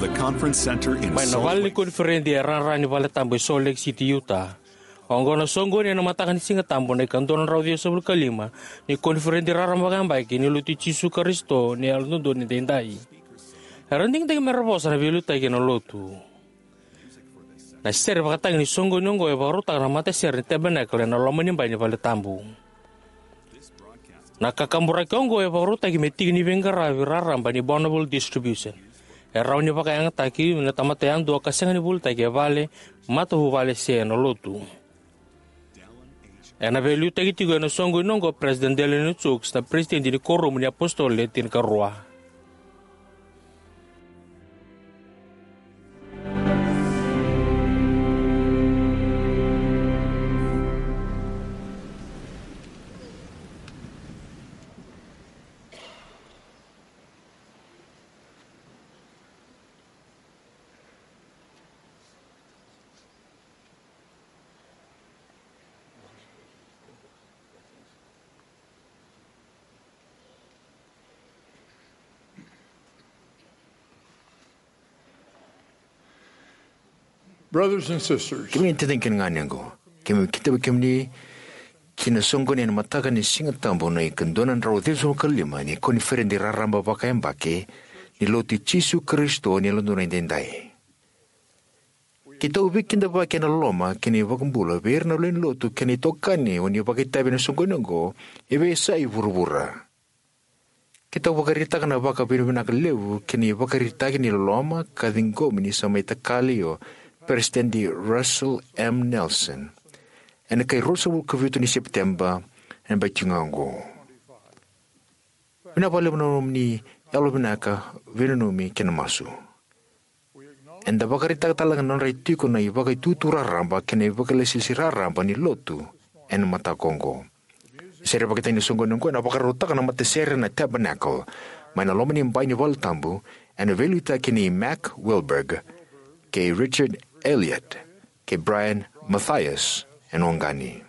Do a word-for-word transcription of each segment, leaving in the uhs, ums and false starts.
the conference center in May Salt nawal ni Lake. konferendi rarani wala tambo Salt Lake City, Utah. Ongo na songo ni na matakan singa tambo na ikantonan raw diyo sa kalima ni konferendi rarambagan ki ni luti Chisu Kristo ni alnundo ni Dendai. Heranding tayo merabosa na biluta ki na lotu. Na sere bakatang ni songo nongo e baruta na mata sere ni tabernacle na lomanin ba ni wala tambo. Nakakambura kongo e baruta ki metig ni vengaravi raramba ni Bonneville Distribution. Erau ni pakai ang taki na tamatayan dua kasang ni bulta ki vale mata hu vale se na lotu. E na velu tagi tigo na songo nongo President Delano Chooks na President ni Korum ni Apostole tin karua. Brothers and sisters, Kimi intending nganyango. Kimi kita bekimni kina songo ni mataga ni singa tambo na ikandonan raw deso kalima ni konferendi raramba baka embake ni loti Chisu Kristo ni londona indendai. Kita ubi kinda ba kena loma kini bakambula ber na len lotu kini tokani oni baka tabi na songo nango ebe sai burubura. Kita bakarita kana baka binubina kalewu kini bakarita kini loma kadingo mini samay takalio Presidente Russell M. Nelson, en kay Russell kavuto ni September, en ba tingango. Pinapalem na ni Elvinaka Vinanumi Kenamasu. En da bakarita talaga non raitiko na ibagay tutura ramba kena ibagay silsira ramba ni Lotu, en mata Kongo. Sere bakita ni sungo nungko na bakaruta ka na matasere na tabernacle, may naloman ni mbay ni Waltambu, en evaluita kini Mac Wilberg, kay Richard Elliot, kay Brian Matthias, and Ongani.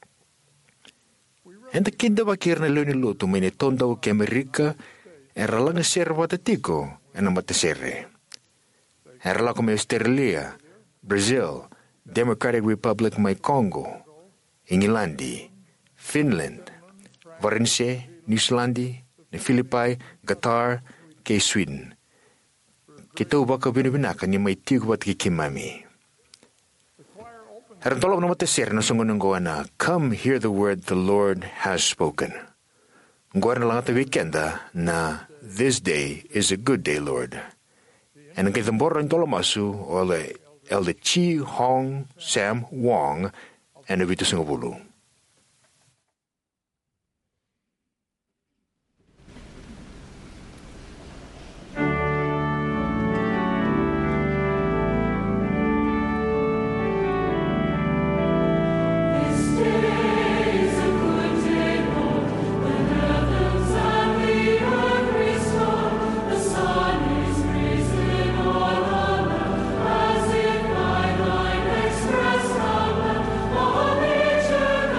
And the kid ba kir na luni luto may netonda o kay Amerika, era lang serva tatiko, and amatasere. Era lang kung Australia, Brazil, Democratic Republic may Congo, Ingilandi, Finland, Varense, New Zealand, ni Philippi, Qatar, kay Sweden. Kita ba ka binibinakan ni may tigo at kikimami. Harang tolong na matasir na sungon ng gawa na, come hear the word the Lord has spoken. Gawa na lang at weekenda na, this day is a good day, Lord. And ang kitambor ang tolamasu, o el de Chi Hong Sam Wong, and abito sa ngabulo. Express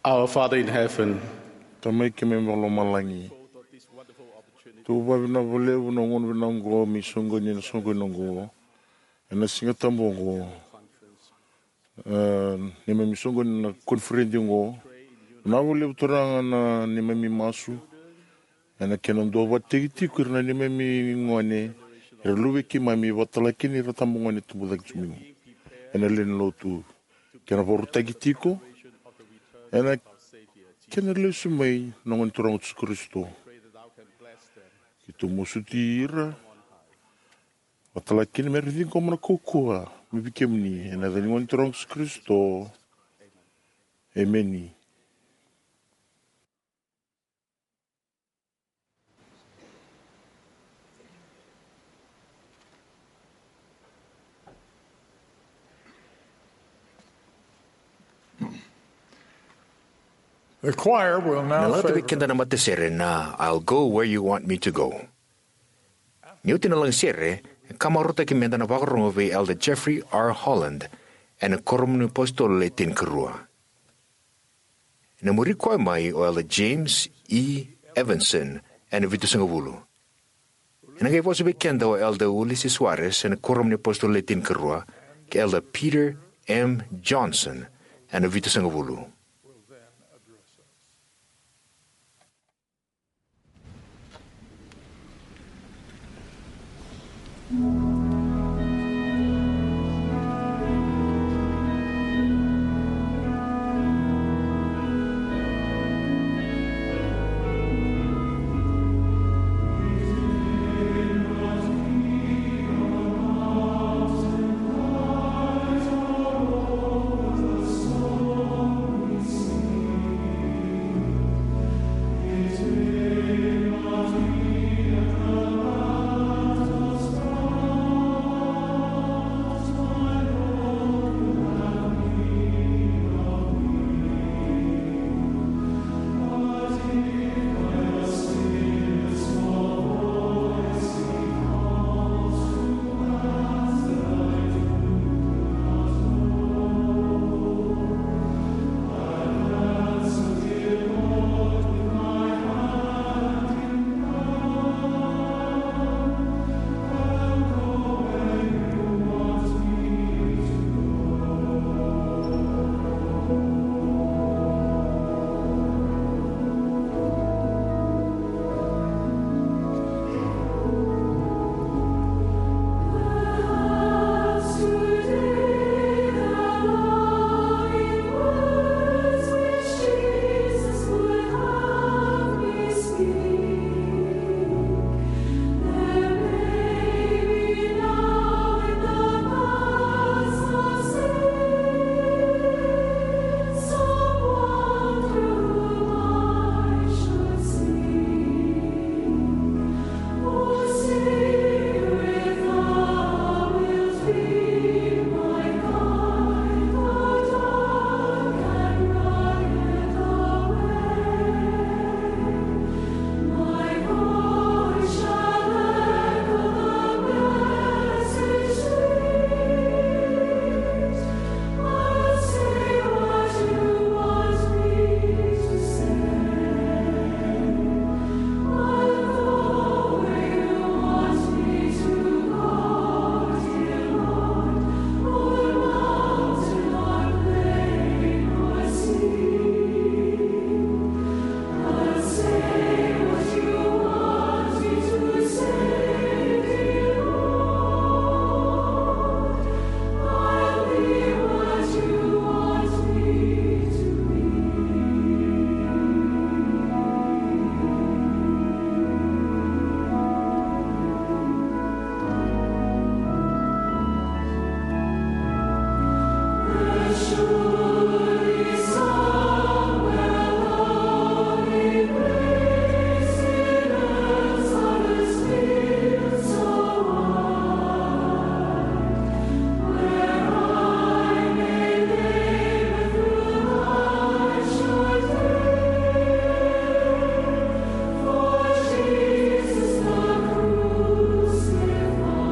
Our Father in heaven, Tamai ke me malo malangi. Tu wawina vole unongon winango mi songo ni na songo nongo. Na singa tambongo. Ni me mi songo ni na konferensi ngo. Na vole utoranga na ni me mi masu. Na kena ndo wategi tikur na ni me mi ngone. Reluwe ki mami watalaki ni ratambongo ni tumudak jumingo. Na len lotu. Kena vorutagi tiko. Na kena le sumai nongon torang Yesus Kristo. Itu musutira. Watalaki ni meridin ko mana kokua. Mibikem ni. Na dani ngon torang Yesus Kristo. Amen. The choir will now Nalata favor. bikenda na matasere na I'll go where you want me to go. Niuti na lang sere, kamarota ki menda na wakarongo ve Elder Jeffrey R. Holland and a koromnu apostol le tin kerua. Na muri kwa mai o Elder James E. Evanson and a vitu sangavulu. Na kay po sa bikenda o Elder Ulysses Suarez and a koromnu apostol le tin kerua ki Elder Peter M. Johnson and a vitu sangavulu.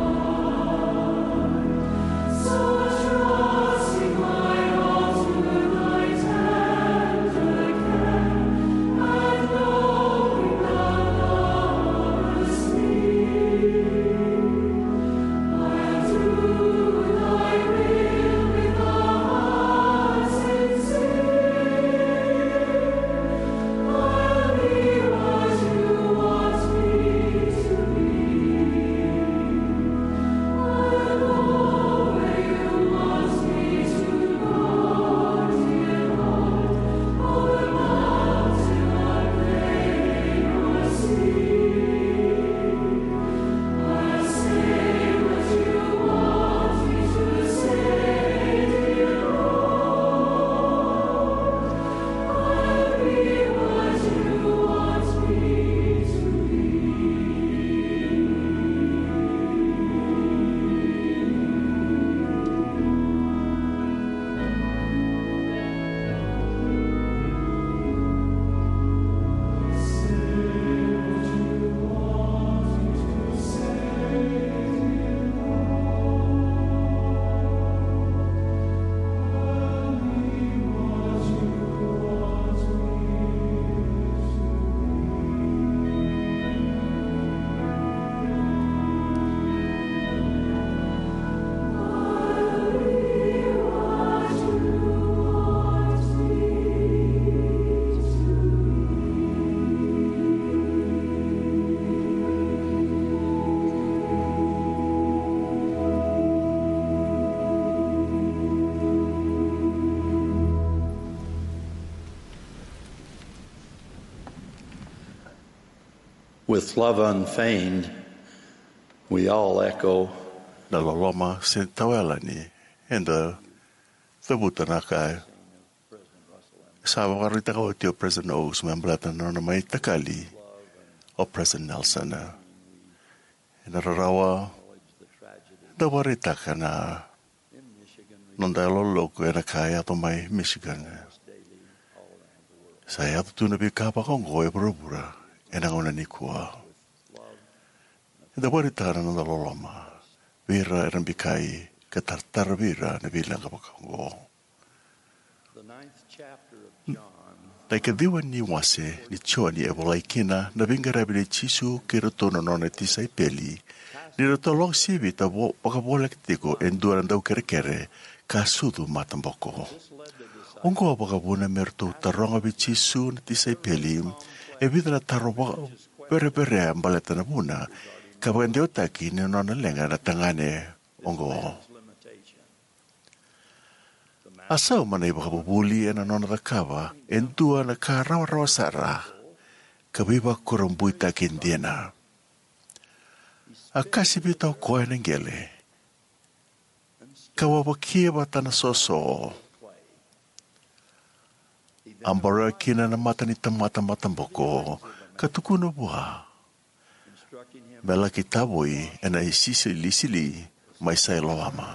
So trusting my all to With love unfeigned, we all echo, Na loloma se tawelani, enda tabuta kai. Sa wakarita ko tio President Oaks, memblata na na may takali o President Nelson. Nararawa, dawarita ka na nung dalolo ko na kaya to may Michigan. Saya tu nabi kapa kong goy berubura, enang una ni kuah. Dawarita ka na nung daloloma, vira eran bikai katartar vira na bilang kapa kong go. Nai ka diwa ni wase ni choa ni e walai kina na vingarabi ni chisu kira tono nona tisai peli ni rato long sivi ta wo pakabolek tiko enduran dau kere kere ka sudu matamboko. Ongo pakabuna mertu taronga bi chisu na tisai peli e vida na taro pere pere ambaleta na buna ka bagandeo taki ni nona lenga na tangane ongo. Asau mana iba kabubuli ena nona takawa entua na ka rawa-rawa sara kabiba kurumbuita kindiena. Akasi bitau koe nengele. Kawawakia batana soso. Ambara kina na mata ni tamata matamboko katukuna buha. Mela kitabui ena isisi lisili mai sai loama.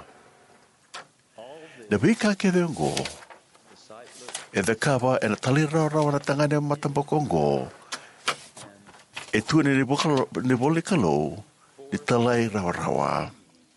Na bika ke dengo. E the kava e na tali rau rau na tangane matambokongo. E tu ni ni bole kalo ni talai rau rawa.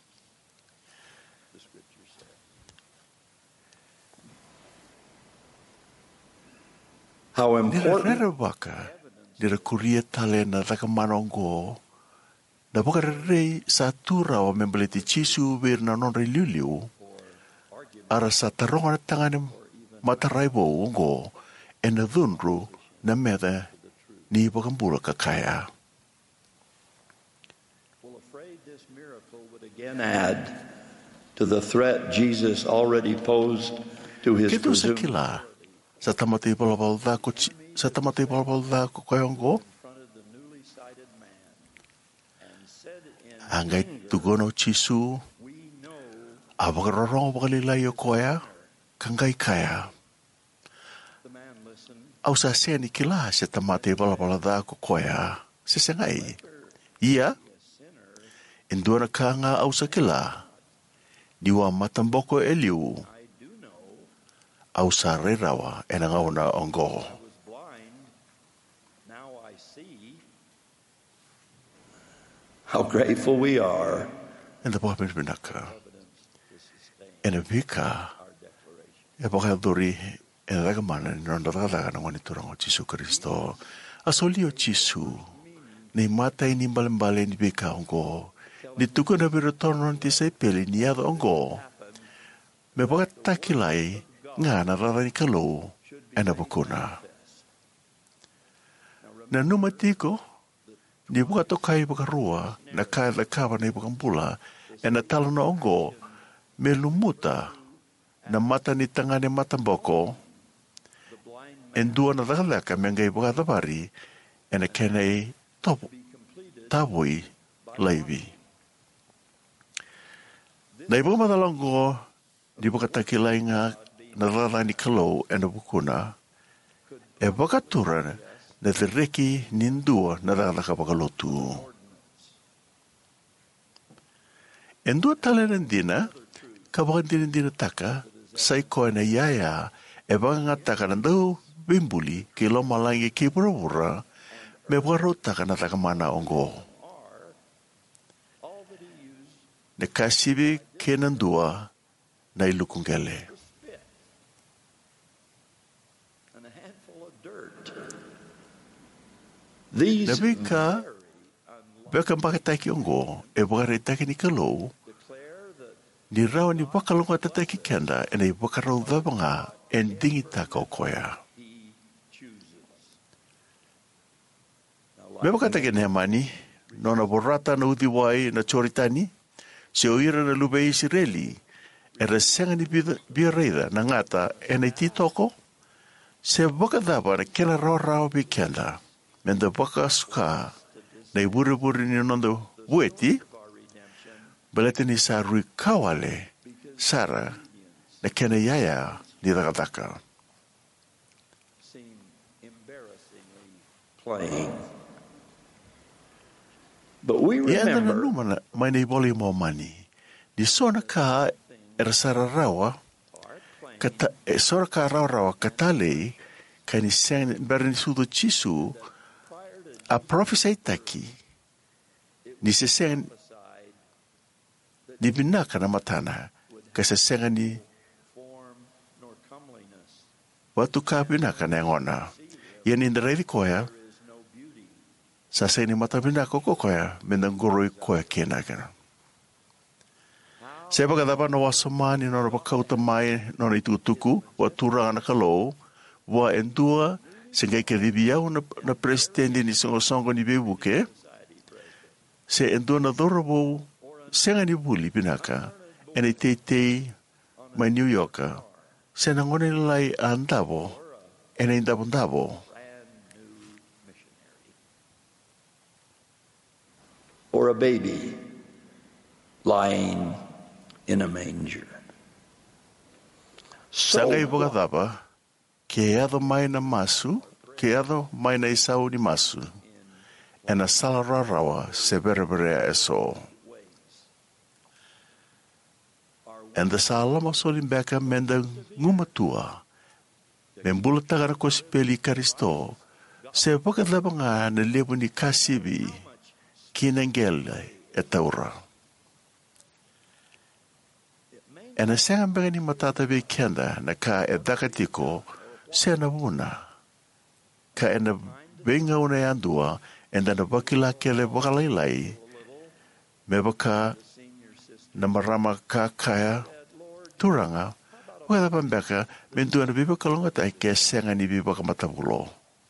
how Ni ra important rera waka. Ni ra kuria tale na rakamanongo. Na waka rei sa tura o membeleti chisu vir na non liuliu. Ara sa taronga na tangane mataraibo ongo e na dhunru na meda ni wakambura kakaya. well, afraid this miracle would again add to the threat Jesus already posed to his Kito sa presumed kila sa tamatay balabal da ko sa tamatay balabal da ko kayongo confronted the newly sighted man and said in angay tugono chisu we know abagarorong bakalilayo koya kangay kaya the man listened au sa seni kila sa tamatay balabal da ko koya sa sangay iya indua na ka nga au sa kila diwa matamboko eliu I do know au sa rerawa e na ngauna ongo I was blind now I see how grateful we are and the boy binaka and a vika e baka dori e daga mana ni ronda daga na ngoni turango Jesu Kristo asolio Jesu ni mata ni mbale ni vika ongo ni tuko na birotono ti sai peli ni ado ongo me baka takilai nga na rara ni kalo e na bukuna na numatiko ni buka tokai buka rua na kai la kava na buka mpula e na talo na ongo me lumuta na mata ni tangane matamboko en dua na dagalaka me ngai buka tabari e na kenei topu tabui laivi na ibuka matalongo ni buka takilai nga na rara ni kalo e na bukuna e buka turan na te reki nindua na dagalaka buka lotu. En dua tala nandina, kabakandina dina taka, sai koe na yaya, e baka nga taka na dau bimbuli ki lo malangi ki pura-pura, me waro taka na taka mana ongo. Ne kasibi ke nandua na ilukungele. and a handful of dirt these Nabi ka, baka pakataki ongo, e baka retaki ni kalo, declare that ni rawa ni wakalunga tataki kenda, e na i wakarau dhabanga, en dingi taka o koya. he chooses Me wakatake ne mani, nona borata na udiwai na choritani, se oira na lube Israeli, e resenga ni bia reida na ngata e na titoko, se wakadaba na kena rao rao bi kenda, menda waka suka, na i wuri-wuri ni nondo bueti, balete ni sa rui kawale, Sara, na kena yaya ni dakadaka. Playing. But we Ia anda na remember numana mai nei boli mo mani. Di sona ka era sara rawa, kata, e sora ka rawa rawa katale, ka ni sen berin sudo chisu, a profesai taki, ni se sen, ni binaka na matana, ka se senga ni, watu ka binaka na ngona. Ia ni ndareiri koea, sa se ni mata binaka ko koea, mena ngoroi koea kena kena. Se baka dapa no wasamani no rapa kauta mai no ni tutuku wa turanga kalau wa endua sengai ke ribiau na, na presidente ni songo songo ni bebuke se endua na dorobo senga ni buli binaka ene te te mai New Yorker se na ngone lai andabo ene indabo ndabo or a baby lying in a manger. Sangai boga dapa ke ado mai na masu ke ado mai na isau ni masu ena sala rawa se berebere eso. And the sala masolim beka menda ngumatua membula tagara kospeli karisto se boga dapa nga na lebu ni kasibi kinengele etaura. E na senga mbega ni matata be kenda na ka e dakatiko se na wuna. Ka e na benga una yandua e na bakila kele wakalailai me baka na marama ka kaya turanga wada pambeka mentua na biba kalonga tai ke senga ni biba kamatabulo.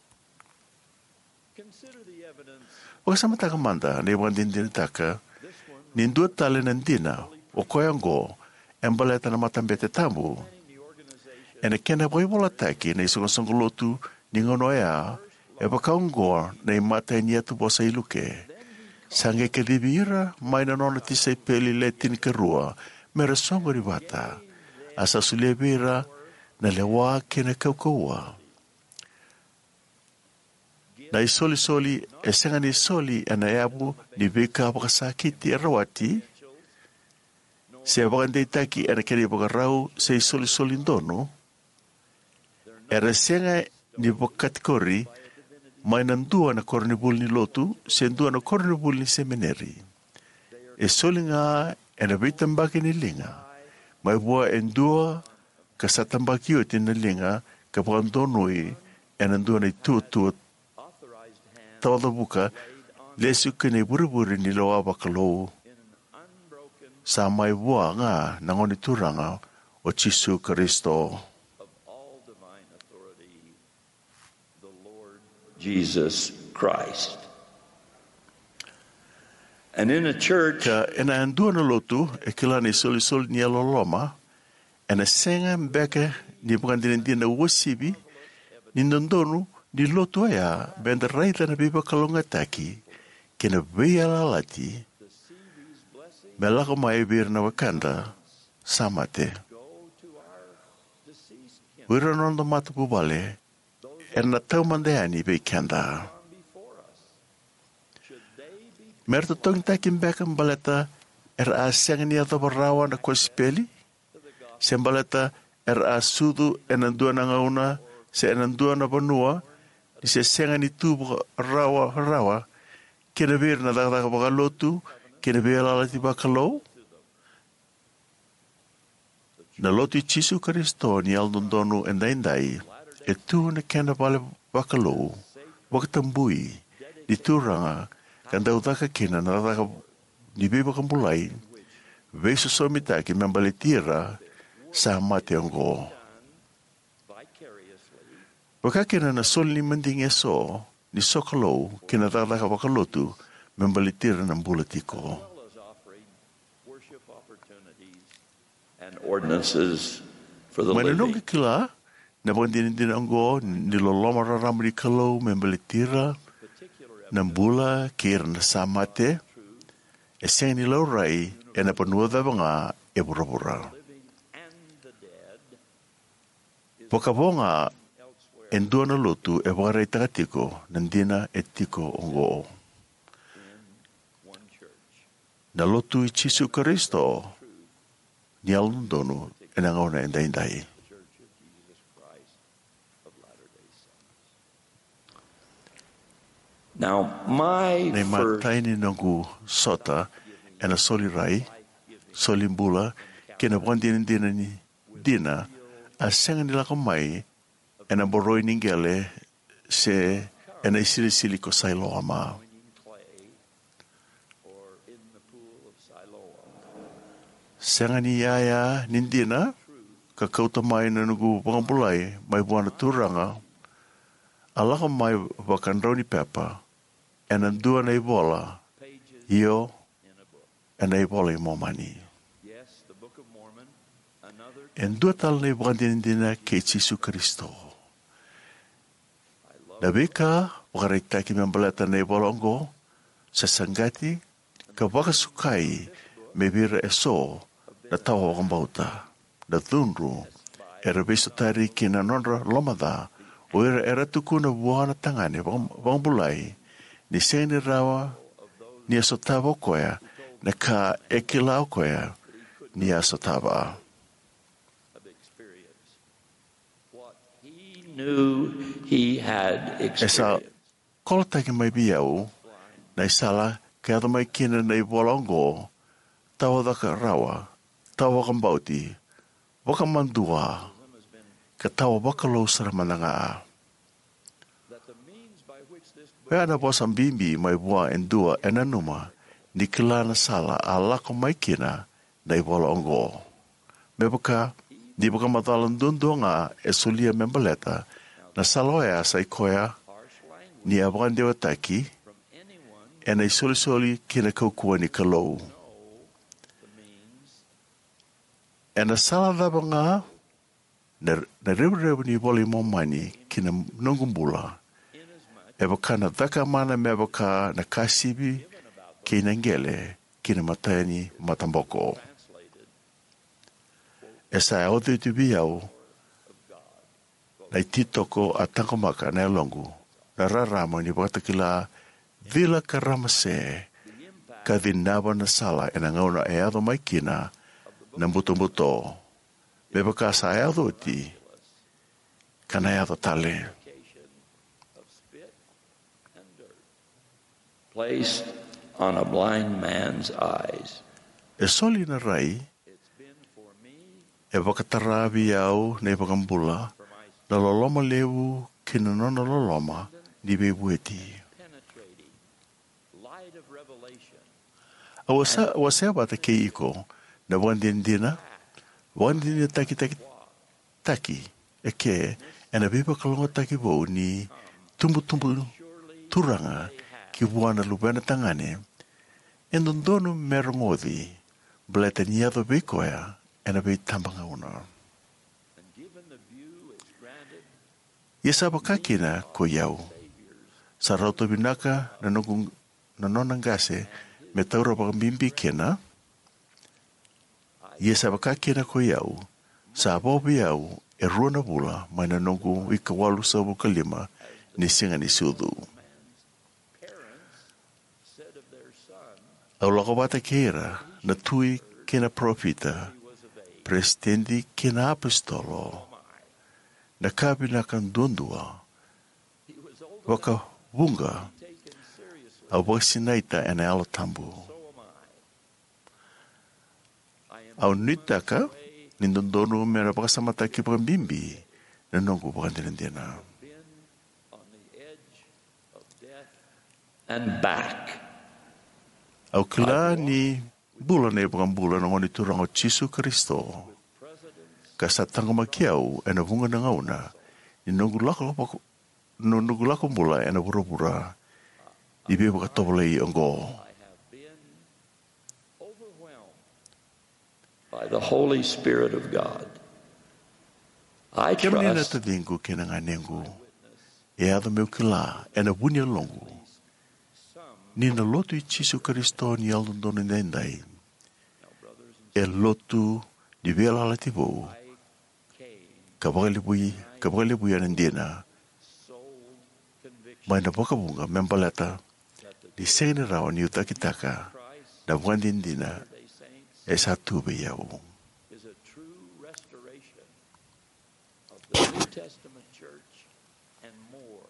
Wakasama taka manda ne wandindin taka nindua tale nandina o koyango embaleta na matambete tamu. Ena kena boi bola taki na isonga-songa lotu ni ngono ea e bakaungoa na imata ni atu bosa iluke. Sange ke dibira mai na nona tisai peli letin ke rua mera songo ribata. Asa sulia bira na lewa kena kaukaua. Na isoli-soli e senga ni soli ena eabu ni bika bakasakiti e rawati se abagandei taki era kere bagarau se soli solindono era senga ni bokatikori mai nandua na kornibul ni lotu se ndua na kornibul ni seminari e solinga era bitambaki ni linga mai bua endua kasatambaki o tina linga ka bagandonoi ena ndua na tutu tawada buka lesu kene buri-buri ni loa bakalou sa mai bua nga nangoni turanga o Jesu Kristo. Jesus Christ. And in a church, ka ena andua na lotu e kila ni soli soli ni aloloma ena senga mbeke ni bukandini na wasibi ni nondonu ni lotu ea benda raita na biba kalonga taki kena beya lalati melako mai bir na wakanda samate. Wira nondo matu bubale erna tau mandeani be kanda. Merto tong takin bekam baleta er a sengni ato barawa na kospeli sembaleta er a sudu enandua na ngauna se enandua na banua di se sengani tu rawa rawa kena bir na daga bagalotu kena bela lati bakalo na loti Jesu Kristo ni aldondonu endaindai e tu na kena bale bakalo wakatambui di turanga kanda utaka kena na daga ni beba kambulai vesu somita ki membali tira sa mate ongo wakakena na soli mending eso ni sokalo kena daga bakalotu membali tira ng bulatiko. and ordinances for the Mananong living. kila na pagdinin din ang go niloloma raram ni kalo membali tira Nambula kir na samate, e seng ni laurai, e na panua vavanga e burabura. Pokavonga, en duana lotu e warai takatiko, nandina e tiko ongo. Na lotu i Chisu Karisto, ni alundonu, e nangauna e daindai. Now, my Nei first mataini nongu sota, e na soli rai, soli mbula, ke na wandina dina ni dina, a senga ni lako mai, e na boroi ningele, se e na isili sili ko Sailoa maa. Senga ni yaya nindina, ka kauta mai na nugu pangapulai, mai buana turanga, alaka mai wakanroni pepa, e na dua na ibola, io, e na ibola i momani. E dua tal na ibola nindina ke Chisu Kristo. Na bika, wakareitaki membalata na ibola ongo, sa sanggati, ka wakasukai, me vira e so, na tawa wakambauta, na thunru, e rabeso tari ki na nonra lomada, o era era tuku na buana tangane, wakambulai, ni seni rawa, ni asotava koya, na ka ekilao koya, ni asotava. he knew he had Esa, experienced. kola taki mai biau, na isala, ka ata mai kina na iwalongo, tawa daka rawa, tawa kambauti, wakamandua, ka tawa wakalo saramananga. Pea na bosan bimbi mai bua endua enanuma, ni kilana sala a lako mai kina na iwalongo. Mebaka, di baka matalan dundunga e sulia membaleta, na saloya sa ikoya, ni awan dewa taki, e na isoli-soli kina kaukua ni kalou. E na sala daba nga, na, na rebu-rebu ni wali momani kina nungumbula, e baka na daka mana me baka na kasibi kina ngele kina matayani matamboko. E sa e odi tu biau, na ititoko a tangomaka na longu, na rarama ni watakila vila karamase, ka dinaba na sala e na ngauna e ado mai kina, na mbuto-mbuto, me baka sa e ado ti, ka na e ado tale. Placed on a blind man's eyes. E soli na rai, e wakatarabi au ne wakambula, na loloma lewu kina nona loloma ni bebueti. A wasa wasa bata ke iko na wandindina, wandindina taki taki taki e ke e na beba kalonga taki wau ni tumbu tumbu turanga ki buana lubena tangane, e nondonu merongodi, bleta niado bekoya, e na be tambanga una. Yesa bakakina ko yau. Sa rauto binaka na nungung na nonangase me taura bakambimbi kena. Yesa bakakina ko yau. Sa bobi yau e ruana bula mai na nungu i kawalu sa bukalima ni singa ni sudu. Au lako bata keira na tui kena profita, prestendi kena apostolo, na kabina kan dondua, waka bunga, au wasinaita ena alo tambu. Au nitaka, nindondonu mera pakasamata ki pakambimbi, na nongu pakandinandina. And back. Au kila ni bula ne pakambula na ngoni turango Chisu Kristo. Kasa tangoma kiau ena vunga na ngauna, ni nongu lako lako, nongu lako mula ena pura-pura, ibe pakatopolei ongo. By the Holy Spirit of God. I Kemani na trust tadingu kena nganengu, e ado meu kila ena vunia longu, ni na lotu i Chisu Kristo ni alundoni nendai. E lotu di vela la tibo. Kabagalibui, kabagalibui anandina. Mai na pakabunga membalata di sene rawa ni utakitaka na wandindina e satu beyau. Is a true restoration of the New Testament church and more.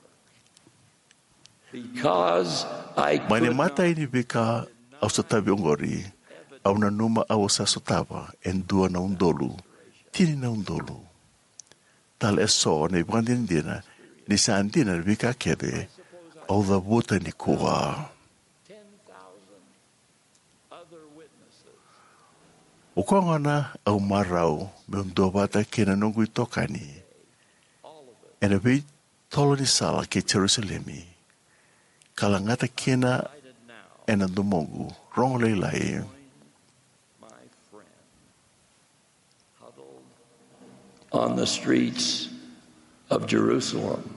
Because I Mai ne could mata not ini beka au satabi ongori au na numa au sasotava en dua na undolu tini na undolu. Tal e so ne wandindina ni sa andina beka kebe au da wuta ni kua. ten thousand other witnesses. O kongana au marau me undua bata kena nungu i tokani. E na vei tolo ni sala ke Jerusalemi. Kalangata kena e na dumongu rongo leilai. My friend, huddled on the streets of Jerusalem,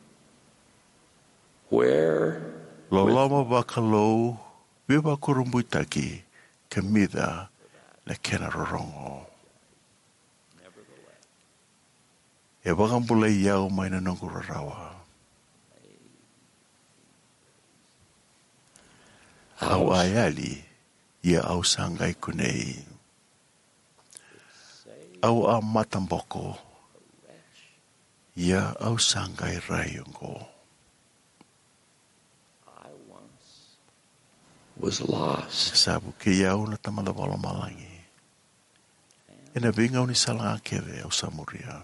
where Loloma bakalou viva kurumbuitaki kamida na kena rorongo. E wakambula iau mai na nungu rarawa. Au ayali ia au sangai kunei. Au a matamboko ia au sangai rayungo. I once was lost. Sabu ke iau na tamalawala malangi. E na vinga ni salanga keve au samuria.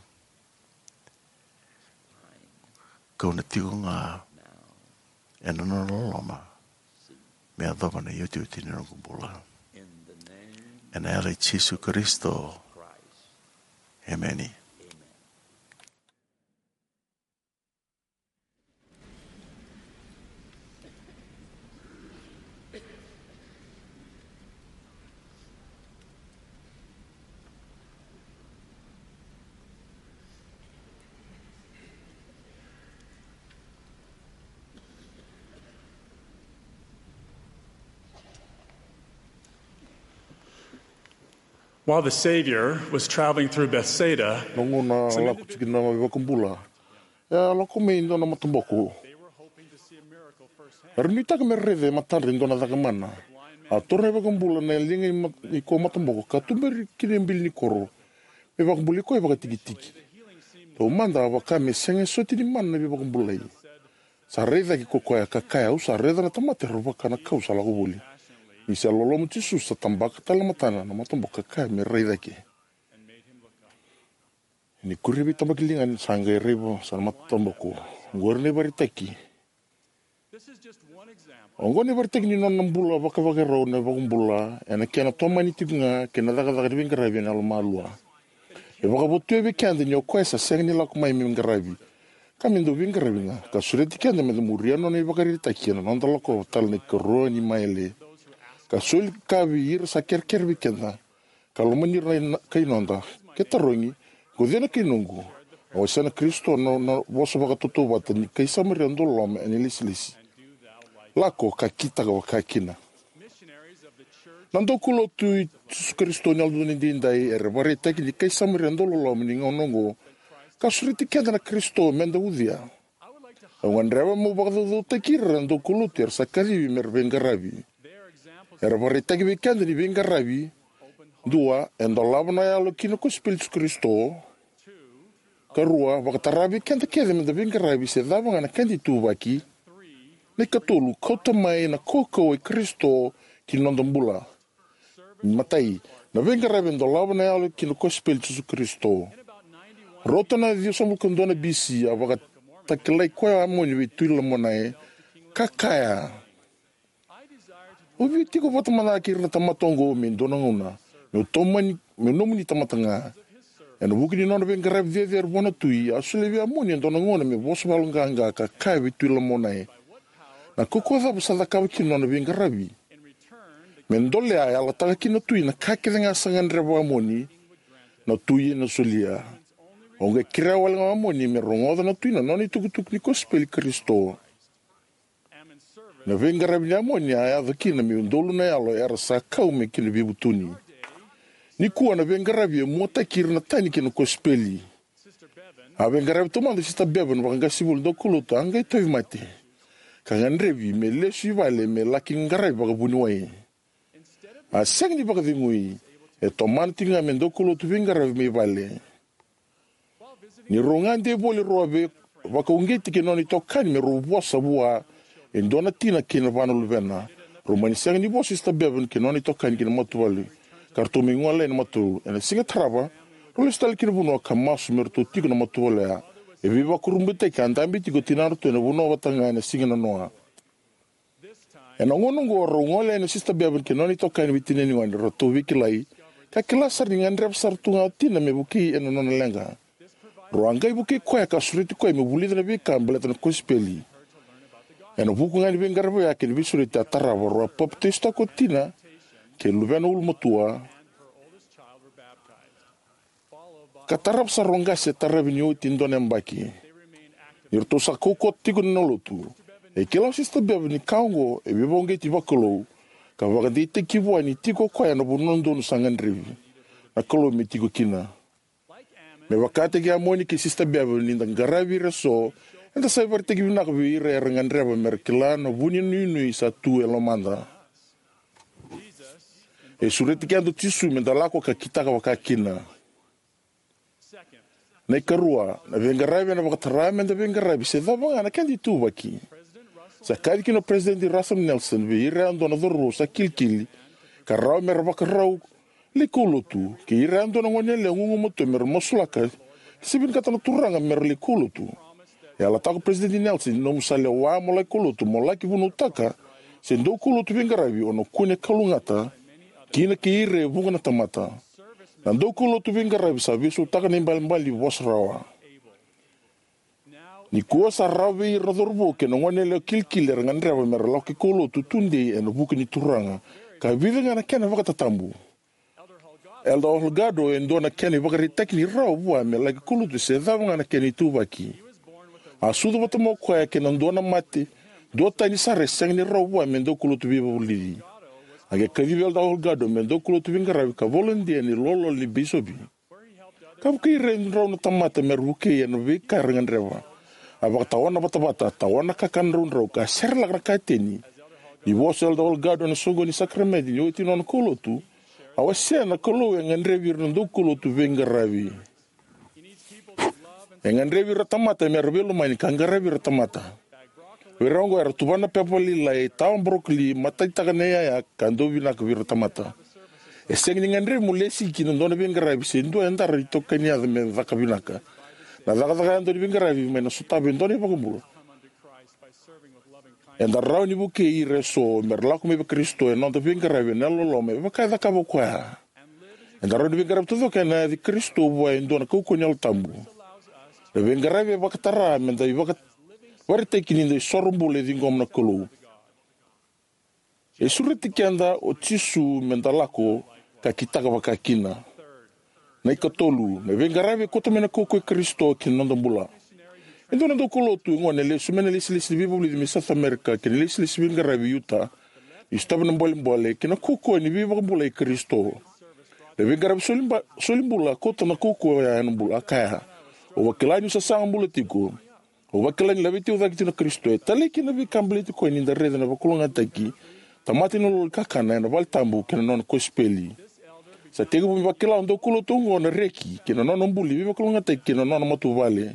Kau na tigo ngā e na noloma. Me adova na iuti uti ni rongkumbula. In the name E na ele Chisu Kristo. of Christ. Ameni. While the Savior was traveling through Bethsaida, Nongo na lako tiki na mabiwa kumbula. E lako me indo na matumboko. they were hoping to see a miracle firsthand. Erni taka me reve matari indo na taka mana. A torne wa kumbula na linga i ko matumboko. Ka tumeri kine mbili ni koro. Me wa kumbuli ko e waka tiki tiki. Tau manda waka me senge soti ni mana me wa kumbula i. Sa reza ki koko ya kakaya u sa reza na tamate rovaka na kau sa lako buli. I se lolomu tisu sa tambaka talamatana na matumboka kakaya me reza ki. Ni kuribi tambakilinga ni sanga rebo sa matumboko. Ngorne bari teki. This is just one example. Ongo ni bartek ni non nambula waka waka rau na wakumbula e na kena toma ni tigunga kena daga daga di ngarabi na almalua e waka botu e bekende ni okwesa seng ni lako mai mi ngarabi kami ndo ngarabi nga ka sureti kende me muria no ni waka ri takiena non lako tal ni koro ni maile ka sul kavi ir sa kerker bikenda kalau menir na kai nonda ketarongi godena kai nungu o sana Kristo no no boso waka tutu wata ni kai samari ndo lome ni lisilisi lako ka kita ka kina. Nando kulo tu Jesus Kristo ni aldo ni dindai er bare teki ni kai samari ndo lo ni ngonongo ka suriti kenda na Kristo menda udia. Wan reva mo bagdo do teki rando kulo ter sakari mer bengarabi. Er bare teki be kenda ni bengarabi. Dua endo labna ya lo kino ko spiritu Kristo. Karua wakatarabi kenda kenda menda bengarabi se dava ngana kendi tu baki. Ne katolu kota mai na koko e Kristo ki nondambula. Matai, na venga ravendo lava na alo ki no kospel Jesus Kristo. Rota na Dios amu kondona bisi a waka takilai koe amoni we tuila monae kakaya. O vi tiko wata mana ki rina tamatongo me dona nguna. Me tomani, me nomuni tamatanga. E na wuki ni nona venga ravi veve er wana tui, asule vi amoni dona nguna me wosa walunga anga kakaya we tuila monae. Na koko da busada kawa ki nona venga ravi. Mendole ai ala taka ki na tui na kakere nga sangan rewa amoni na tui na solia. Onge kira wala nga amoni me rongoda na tui na noni tukutuk ni kospeli Kristo. Na vengarabi ni amoni a avakina mi undolu na yalo era sa kau me kina bibutuni. Ni kuwa na vengarabi e muata kirna tani kina kospeli. A vengarabi tomando Sister Bevan wakanga sibul dokuluto anga itovi mate. Kanganrebi me lesu vale me laki ngarabi wakabuni wae. A seng ni wakavingui e tomando tinga me dokuluto vengarabi me vale. Ni rongande bole roabe wakaungeti kinoni tokani me rubosa bua en dona tina kina vana luvena. Romani seng ni bo Sister Bevan kinoni tokani kina matu vale. Karto me ngwale na matu ena singa traba. Role stal kina vuno kamasu merto tiko na matu vale ya. E viva kurumbete ka andambi tiko tinaruto na vuno watanga ena singa na noa. Ena ngonongo ro ngwale na Sister Bevan kinoni tokani vitine ni wani roto wikilai. Ka kilasar ni ngandrep sartunga tina me buki ena nona lenga. Roangai buki koe ka suriti koe me bulita na vika ambeleta na kospeli. Ena buku ngani vengarabo ya kini visuriti atarava roa poptesta kotina ke luvena ulmatua. Katarap sa ronga se tarabi ni uti ndone mbaki. Irto sa koko tigo nolotu. E kila Sister Bevan ni kaungo e bibonge ti vakolo. Ka wakadite kivua ni tigo koe na bunondo nusangandrivi. Na kolo me tigo kina. Me wakate ki amoni ki Sister Bevan ni ngarabi reso. Enta sai varte ki vinak vi ire rangandreva merkila na vuni nui nui sa tu elomanda. E sureti ki ando tisu me dalako ka kitaka wakakina. Na ikarua, na vengarabi na wakatarame na vengarabi se dhavanga na kendi tu waki. Sa kadi kino Presidenti Russell Nelson vi ire ando na dhoro sa kilkili. Ka rao mera wakarau le kolotu. Ki ire ando na ngone le ngungu moto mera mosulaka. Sibin kata na turanga mera le kolotu. E ala tako Presidenti Nelson no musale wa mo le kolotu mo laki vunu taka. Se ndo kolotu vengarabi ono kune kalungata. Kina ki ire vunga na tamata. Na ndo kolotu vengarabi sa visu taka na imbali wasrawa. Ni kuwa sa rawi radorbo ke no ngone le kilkile ngandrewa mera loki kolotu tunde e no buki ni turanga. Ka vivenga na kena wakatatambu. Elda Holgado e ndo na kena wakaritaki ni rao bua me laki kolotu se dhavanga na kena itubaki. A sudu wata mo koe ke na ndo na mate. Do tani sa reseng ni rao bua me ndo kolotu viva ulidi. Age kavive Elda Holgado me ndo kolotu vengarabi ka volunteer ni lolo li bisobi. Ka buki ren rao na tamata meruke ya no vika ngandrewa. Abang tawana bata-bata, tawana kakan run-rau, ka serlak na kateni. Di bosel da Holgado na sogo ni Sacramento, ni oti non kolotu. Awas siya na kolo yang ngandrevi rindu kolotu vengarabi. Yang ngandrevi ratamata, merbelo maini kangarabi ratamata. Wirango era tubana pepali lai, tawang brokoli, mata itakanaya ya, kando vinakavi ratamata. Eseng ni ngandrevi mulesi kinondona vengarabi, sendo endara itokanya me vakavinaka. Na daka-daka ando ni vengarabi me na sutabi ndo ni pakumbula. Enda rao ni buke i reso merlaku me Kristo e nonto vengarabi na lolo me baka daka bokoa. Enda rao ni vengarabi todo ke na di Kristo bua ndo na kuko ni altambu. Na vengarabi baka tara me da baka warite kini ndo sorumbule di ngom na kolo. E sureti ki anda o tisu me da lako ka kitaka baka kina. Na ikatolu, na vengarabi kota mena koko e Kristo ki nandambula. Endo na do kolotu ngone le sumena le silisi viva uli di South America ki le silisi vengarabi Utah. Istaba na mbole-mbole ki na koko ni viva mbula e Kristo. Le vengarabi solimbula kota na koko ya nambula kaya. O wakilani usasanga mbula tiko. O wakilani labiti udhakiti na Kristo e tali ki na vikambili tiko e ninda reda na wakulunga taki. Tamati na lolo kakana na valtambu ki na nona kospeli. Sa tega bumi wakila ndo kulo tungo na reki, kina nono mbuli, viva kulungate kina nono matu vale.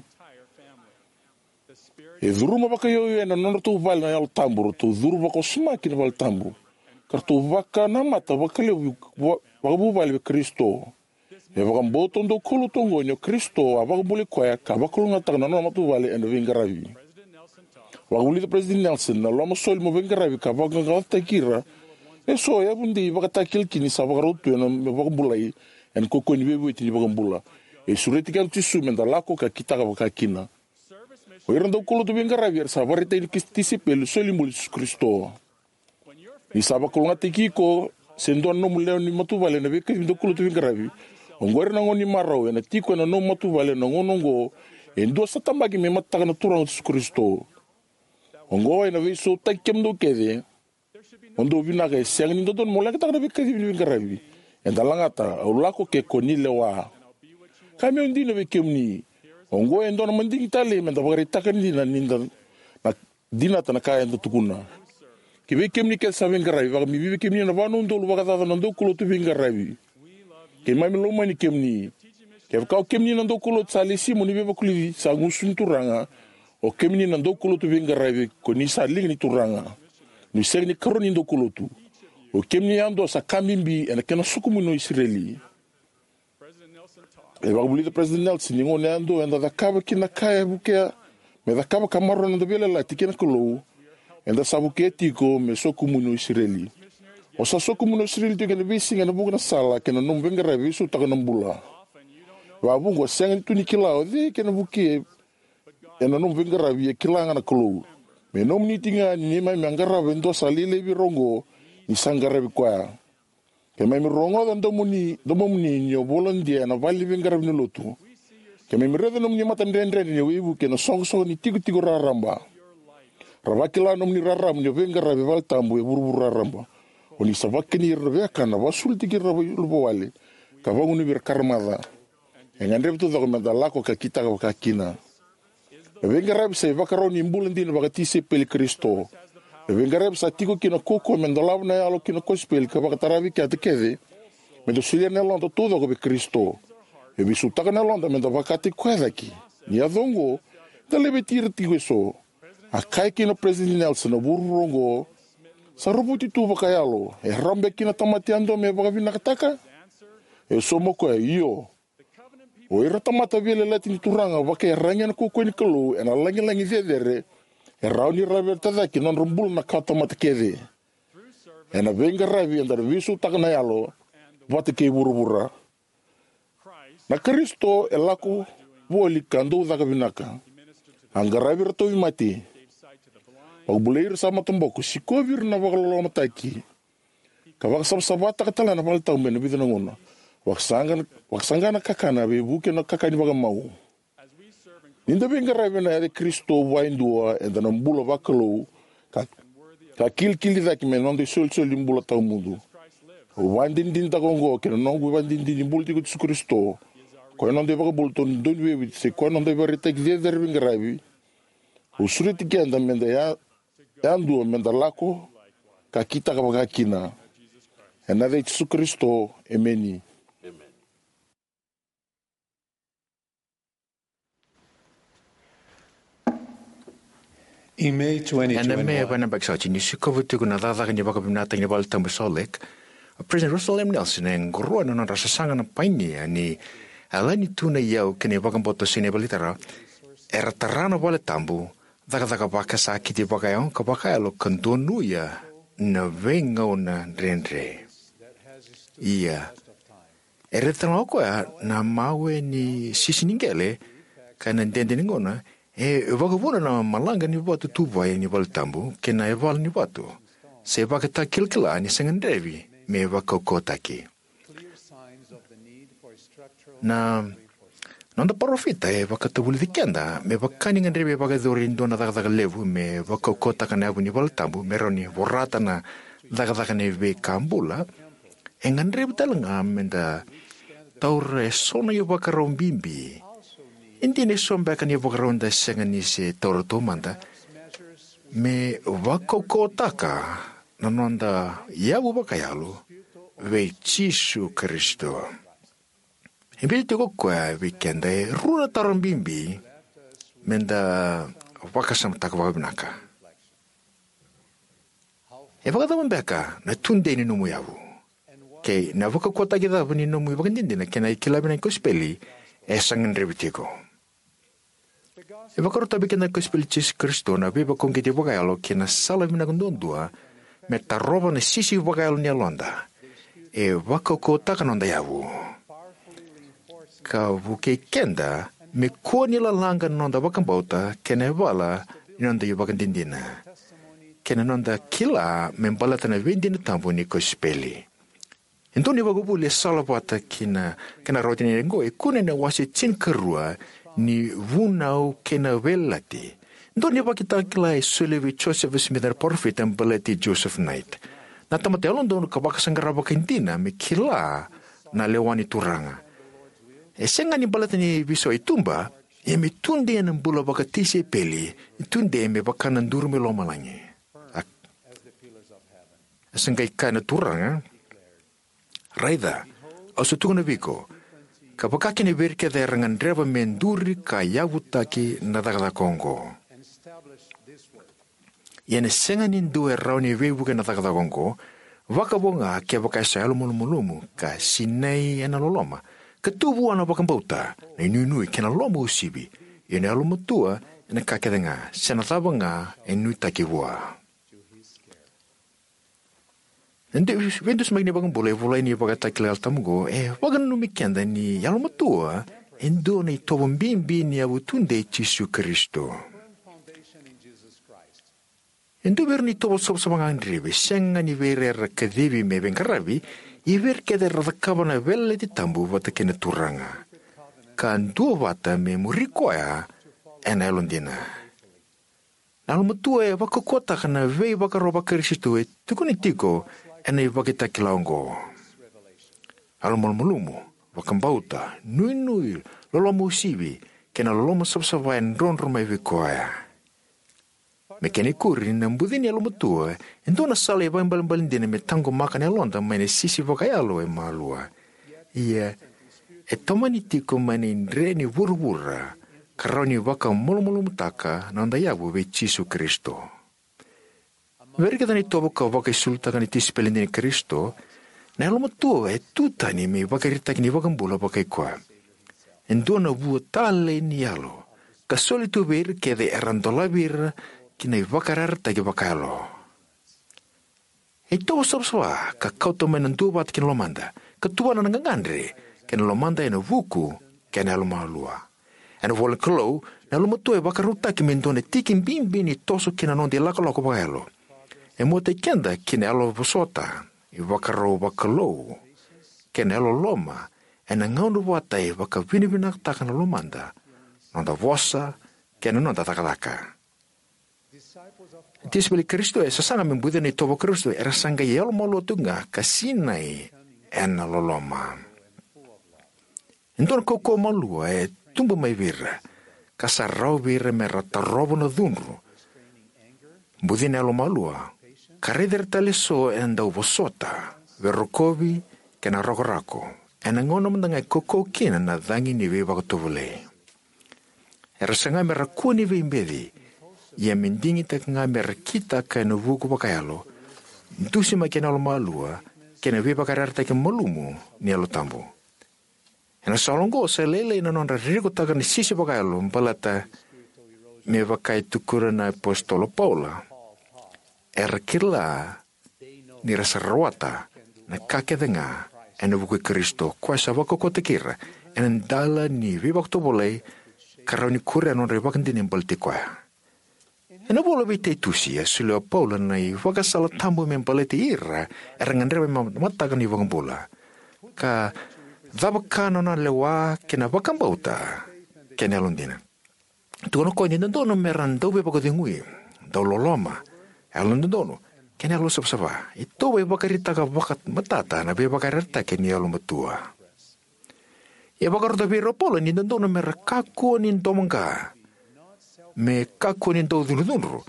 E dhuruma baka yoyo e na nono tu vale na yal tamburu, tu dhuru baka suma kina vale tambu. Kar tu waka na mata waka leo wakabu vale ve Kristo. E waka mboto ndo kulo tungo nyo Kristo, waka buli kwaya ka waka kulungate na nono matu vale endo vingaravi. Waka buli the President Nelson na loma soli mo vingaravi ka waka ngawata kira. Eso ya bundi baka takil kini sa baka rotu na baka bulai en koko ni bebe tini baka bula. E sureti ka tisu menda lako ka kita ka baka kina. O irando kulo tu vengarabi sa varita ni kistisipel solimbul Kristo. Ni sa baka kulunga tikiko sendo no muleo ni matu vale na beka ndo kulo tu vengarabi. Ongore na ngoni marau na tiko na no matu vale na ngonongo endo sa tambagi me mataka na turang Kristo. Ongo ina vi so ta kem do kede. Ondo vina ke siang ni don mola kita kada bika vi ngarabi. Enda langata ulako ke konile wa. Kami undi na kem ni. Ongo endo na manding tale men da bagari takan ni na ninda na dina ta na kaya ndo tukuna. Ke vi kem ni ke sa ngarabi va mi vi kem ni na vanu ndo lu bagata na ndo kulo tu ngarabi. Ke mai lo mani kem ni. Ke ka kem ni na ndo kulo tsale si mo ni be bakuli sa ngusun turanga. O kem ni na ndo kulo tu ngarabi ko ni sa ling ni turanga. Ni seg ni karo ni ndo kulo tu. O kem ni ando sa kamimbi ena kena sukumu no Israeli. E baguli the President Nelson ni ngone ando enda da kaba kina kaya bukea me da kaba kamaro na dobela la tikena kulo enda sabuke tiko me sukumu no Israeli. O sa sukumu no Israeli tikena bising ena buku na sala kena nom venga visu taka nambula. Wa bungo sengen tu ni kilao de kena buke ena nom venga rabi kilanga na kulo. Me nom ni tinga ni mai mangara vendo salile birongo ni sangara bikwa. Ke mai mirongo dan domuni domuni nyo volunteer na vali vengara ni lotu. Ke mai mireda nom ni matan rendre ni wibu ke na song song ni tigu tigu raramba. Ravakila nom ni raram ni vengara bival tambu e burbur raramba. Oni savakini reveka na vasul tigi rabu wale. Ka vangu ni bir karmada. Engandre tu da komenda lako ka kita ka kina. Vengara bisa vakaro ni mbulandi na bakatise pel Kristo. Vengareb sa tigo kina koko mendolav na alo kina kospel ka bakataravi ka tekede mendo sulia na londa todo ko be Kristo e bisu taka na londa mendo bakati kweda ki ni adongo da lebe tir tigo so akai kina President Nelson na burrongo sa robuti tu bakayalo e rambe kina tamati ando me bakavina kataka e so moko e io o ira tamata vile latini turanga bakay rangyan ko ko ni kalo ena langi langi vedere e rauni ravi tada ki non rumbul na kata matakede. E na venga ravi andar visu takana yalo vate ke burubura. Na Kristo e laku woli kando daka vinaka. Anga ravi rato imati. Pagbuleir sama tomboko si kovir na wakalolo mataki. Kawak sabsabata katala na paltau mena bida nangona. Waksanga na kakana be buke na kakani baga mau. Ninda venga ravi na ere Kristo waindua e da nambula vakalo ka ka kil kili daki me non de sol sol imbula tau mundo. O wandin din da gongo ke non gu wandin din imbul tigo tsu Kristo. Ko non de vaga bulton don we se ko non de varita ki de venga ravi. O sureti ke anda menda ya andu menda lako ka kita ka vaga kina. E na de tsu Kristo emeni. In May twenty And the mayor twenty-one, of Anabexachi, Nisikovitu, Nada, and Yabaka in the Baltam Solek, President Russell M. Nelson, and Goruan on Rasasanga Paini, and the Alani Tuna Yao, Kenny-Wakamboto Sinebalitara, Eratarana Waletambu, Zakazakabaka Saki de Bagayon, Kabakaelo, Kandonuya, Navengona Rendre. Ia Eretanoqua, Namawe ni Sisiningele, Kanandendingona. E vagabunda na malanga ni watu tuwa ni baltambu kena eval ni watu se vakata kilkila ni sangandevi me vakokotaki na nonda profita e vakata bulidikenda me vakani ngandevi vakadori ndona daga levu me vakokotaka na ni baltambu meroni borrata na daga daga ne ve kambula engandrevi talanga menda taure sona yo vakarombimbi Hindi ni somba kani bakaronda sengan ni se toroto manda me wakokotaka nanonda yabu bakayalo ve Jisu Kristo. Ibil tiko kwa weekenda runa tarombimbi menda wakasam takawabnaka. E bakataman beka na tunde ni numu yabu. Ke na wakokota kita ni numu bakandindi na kena ikilabina kospeli e sangan rebitiko. E bakaro tabi kena kospeli Jisu Kristo na beba kongkiti bakayalo kena salamina kondondua me taroba na sisi bakayalo ni alonda. E wakokota kanonda yabu. Ka buke kenda me ko nila langa nonda bakambauta kena bala nonda yubakandindina. Kena nonda kila membalata na vendina tambo ni kospeli. Então ni bagubule salapata kina kena rotini ngo e kuna na wasi chin kerua ni vunau kena velati Ndoni ba kita kila Sullivan Joseph Smith ar prophet ang baleti Joseph Knight. Na tamatelo ndon ka baka sanggara baka intina me kila na lewani turanga. E senga ni baleti ni biso itumba, e me tunde ng bula baka tisi peli, tunde me baka nandur me lomalangi. Senga ikana turanga, raida, Osutuna biko, kapag kini berke da rangan dreva menduri ka yavutaki na dagda Kongo. Yan senganin dua rauni webuke na dagda Kongo, wakabonga kia baka sa alumulumulumu ka sinay analoloma, katubu ana bakang bauta, na inunui kena lomo usibi, yan alumutua na kakedenga, senataba nga enui takiwa. Nanti ventus magni bagang boleh boleh ni baga takilal tamugo eh bagan numikianda ni yalo matua endo ni tobom bimbi ni abutunde Yesus Kristo. Endo ber ni tobol sob sabangang dribe senga ni verer kadevi me bengarabi i ver keder radakabana velle di tambu vata kena turanga. Kan dua vata me murikoya ena elondina. Nalo matua e baka kota kana vei baka roba Kristo e tukuni tiko ena i wakita kilaongo. Alomol molumu, wakambauta, nui nui, lolomu usibi, kena lolomu sabsawain ron rumai vikoaya. Mekeni kuri na mbudini alomatua, endona sala e baimbalimbalin dine me tango makan e londa maine sisi wakayalo e malua. Ia, e tomani tiko maine indreni wurwura, karani waka molomolo mutaka nanda yabu ve Yesus Kristo. Veri kita ni tobo ka waka sulta ka ni tispelin ni Kristo, na alo matua e tuta ni me waka rita ki ni waka mbula waka ikwa. Endo na bua tale ni alo, ka soli tu ver ke de erandola vir ki na waka rarta ki waka alo. E tobo sabswa ka kauto menandu bat ki lomanda, ka tuwa na nangangandre, ke na lomanda e na vuku, ke na alo malua. E na volen kalo, na alo matua e waka ruta ki mendone tikin bimbi ni toso ki na nondi laka lako waka alo. E mo te kenda kine alo vasota, i wakaro wakalou, kene alo loma, e na ngaunu wata e waka vinivinak takana lomanda, nonda vosa, kene nonda takataka. Tisbeli Kristo e sasanga membuda ni tobo Kristo e rasanga i alo malo tunga kasinai e na loloma. Entona koko malua e tumba mai vira, kasarau vira me ratarobo na dunru, budine alo malua, Kareder taleso e ndau vosota, verrokovi ke na rokorako, e na ngono mandangai koko kina na dhangi ni vei wakotovole. E rasanga me rakua ni vei mbedi, ia mendingi tak nga me rakita ka na vuku wakayalo, ntusima ke na alo malua, ke na vei wakararta ke malumu ni alo tambo. E na salongo sa lele na nonra riko taka ni sisi wakayalo, mpalata me wakai tukura na apostolo Paula, era kila ni rasa rawata na kakedenga e na vuku Kristo kuasa wako kote kira e na ndala ni vivakto bolei karau ni kure anon rewakan din yang balte kwa. E na bola vite tusi e sulio Paula na i wakasala tambu men balete ira e ranganrewa matakan i wakang bola. Ka dhabakano na lewa kena wakang bauta kena londina. Tukono koe ni nandono meran dawe bako dingui, daw loloma, alon dono kene alo sabsaba ito we bakarita ka bakat matata na be bakarita kene alo matua e bakarita be ropola ni dono me rakaku ni domanga me kaku ni do dunuru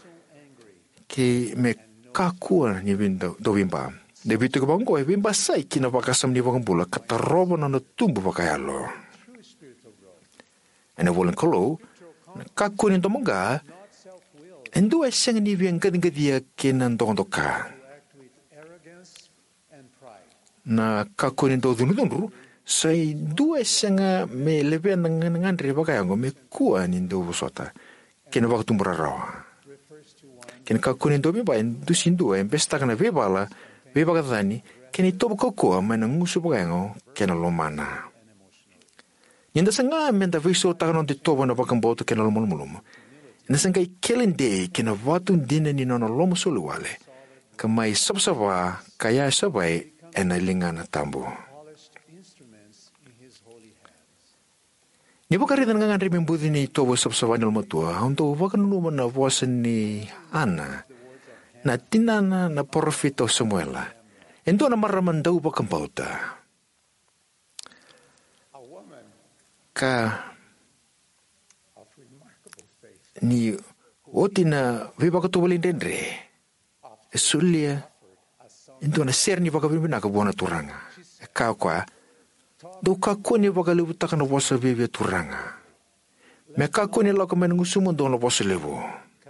ke me kaku ni vindo do bimba de bitu ka bango e bimba sai kina bakasam ni bakambula katarobo na tumbu bakayalo ene volen kolo kaku ni domanga Endo ay siyang nibiang kadang-kadia kinandong-doka. Na kakunin daw dunudunru, say dua siyang may lebean ng ngandri bagayango may kuha nindo busota. Kinabakatumura rawa. Kinakakunin daw bibayan, dusin dua, imbesta ka na bibala, bibagatani, kinitobo kukuha may nanguso bagayango kinalumana. Yanda sa nga, menda viso takanon ditobo na bagamboto kinalumulumulum. Nasangkay kelende kina watun dina ni nono lomo suluwale, kamay sabsaba kaya sabay ena linga na tambo. Ni bakarita nga ngandri membudi ni tobo sapsavani almatua, untuk wakanunuma na voasan ni Ana, na tinana na profito Samuela. Endo na maramandau bakambauta. Ka ni oti na vibakatubalin dendre. Sulia, endo na ser ni bakabimina ka buona turanga. Ka kwa, do kako ni bakalibutaka na vosa bibia turanga. Me kako ni laka menungusumo do na vosa levo.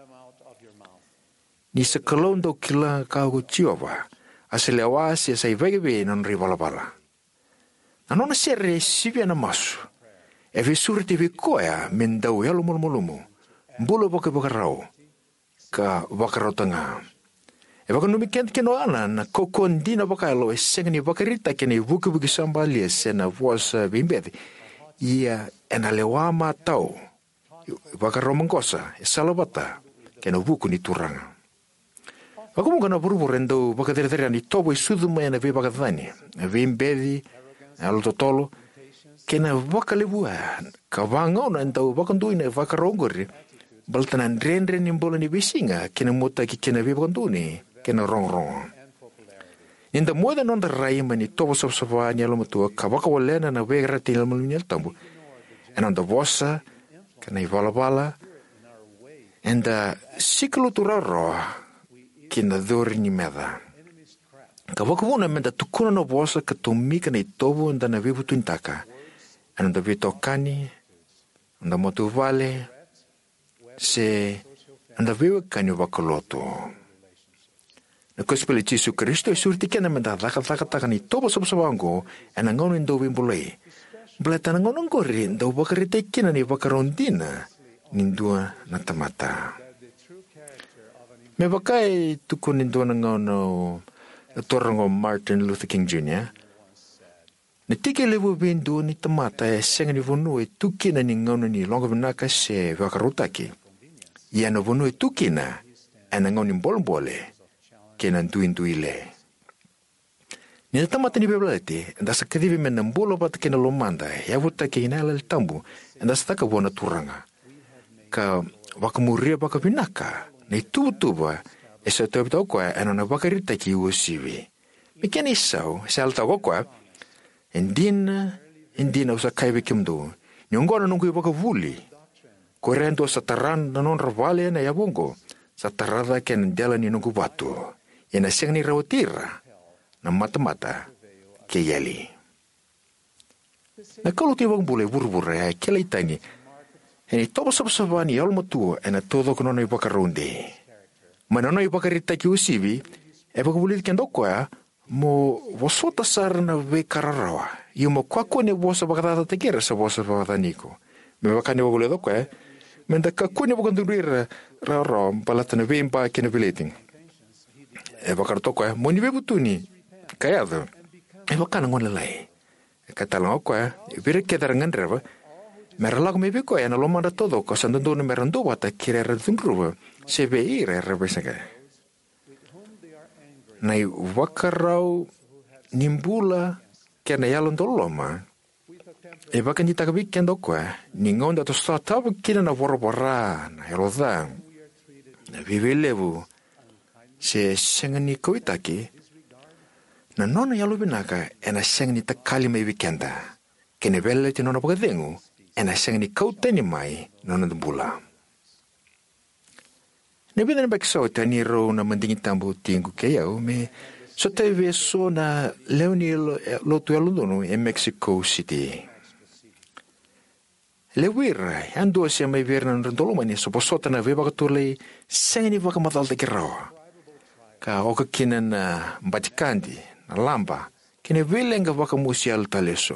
Ni sekalon do kila kau chiova, asile awasi sa ivege non ribalabala. Nanona serre sibia na masu. E vi surti vi koya mendau yalo mulmulumu. Mbulo baka bakarau. Ka bakarau tanga. E baka numikent keno ana na kokondi na baka alo e sengani bakarita kene vuki vuki sambali e sena voasa bimbedi. Ia ena lewama tau. Bakarau mengkosa e salabata kena vuku ni turanga. Aku mungkin na buru-buru endo baka tere-tere ni tobo isudu mai na vi baka thani. Vi imbedi, alo totolo, kena baka lebua, ka vangau na endo baka ndui na baka rongori, baltanan rendre ni mbola ni bisinga, kena mota ki kena vi baka nduni, kena rong-rong. Inda moda non da raima ni tobo sapsapa ni alo matua, ka baka walena na vegra tinil malunyal tambu. En onda vosa, kena ivala-vala, enda siklu turaro, kina dhori ni meda. Ka wakawuna menda tukuna no vosa ka tumika na itobo anda na vivu tuintaka. Anda vito kani, anda motu vale, se anda vivu kani wakaloto. Na kospele Jesu Kristo isurti kena menda dhaka-dhaka ni tobo sabsabango ena ngono indo vimbulei. Bleta na ngono ngori ndo wakarite kina ni wakarondina nindua na tamata. Me bakai tukun indo na ngono torango Martin Luther King Junior Na tike lewu bindu ni tamata e senga ni vonu e tukina ni ngono ni longa vinaka se wakarutaki. Ia na vonu e tukina e na ngono ni mbolmbole ke na nduinduile. Ni na tamata ni bebelati enda sa kadivi me na mbolo bata ke na lomanda e avutake ina ala tambu enda sa taka wana turanga. Ka wakamuria baka vinaka na itubutuba e sa tau bitau koe e na wakarita ki uosivi. Mikeni isau, se alta koe, endina, endina usa kaiwe kimdo, nyongona nungui waka vuli. Koe rento sa taran na non ravale na yabongo, sa tarada ke nandela ni nungu batu, e na siang ni rawatira, na mata-mata ke yeli. Na kalau tiwang bule buru-buru e kela itani, e ni toba sabsabani alma tua e na todo kono na ibakarundi. Manono ibakarita ki usivi, e bakabulit kendo koe, mo wasota sar na ve kararawa. Iyo mo kwako ni wasa bakatata tekera sa wasa bakataniko. Me bakani wabulit koe, menda kako ni bakandurir rara palata na ve impa kina biliting. E bakarto koe, mo ni ve butuni, kayado, e bakana ngon lalai. E katalang koe, e vire kedarangan reva, meralago me biko na lomanda todo ko sandundo na merando wata kirera tunruwa se beire rebesanga. Nai wakarau nimbula kena yalon doloma. E baka ni takabik kendo ko ni ngonda to startup kina na borobora na eroda. Na vivelevu se sengani koitaki na nona yalu binaka ena sengani takali me weekenda. Kene vele ti nona pagadengu ena sengani kauteni mai nona dembula. Nebina na bakso tani ro na mandingi tambu tingu kayau me so teve so na leoni lo tu aluno e Mexico City. Le wira ando se mai verna ndolo mani so posota na veba katule sengani vaka matal te kirawa. Ka oka kina na batikandi na lamba kine vilenga vaka musial taleso.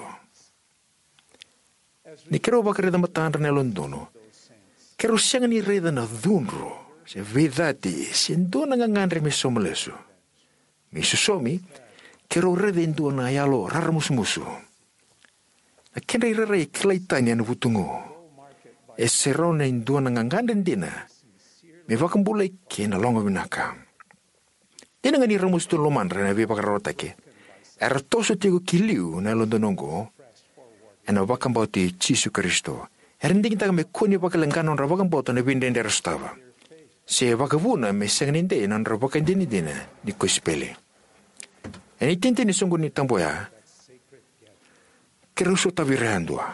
Ni kero vaka reda matandra na Londono. Kero sengani reda na dhunro. Se vedati se ndona ngangandre me somaleso. Me susomi kero reda ndona yalo raramusmusu. Na kena irara i klaitani anu vutungo. E serone ndona ngangandre ndina. Me vakambula ke na longa binaka. Dina ngani ramus tu lomandre na vipa karotake. Era toso tigo kiliu na Londonongo. E na vakambauti Jesu Kristo. Herinding ta me kuni bakalengano rabakan boto na bindeng derastava. Se bakavuna me sengninde nan rabakan dinidina ni kuspele. Eni tinti ni sungguh ni tamboya. Keruso tabirehandua.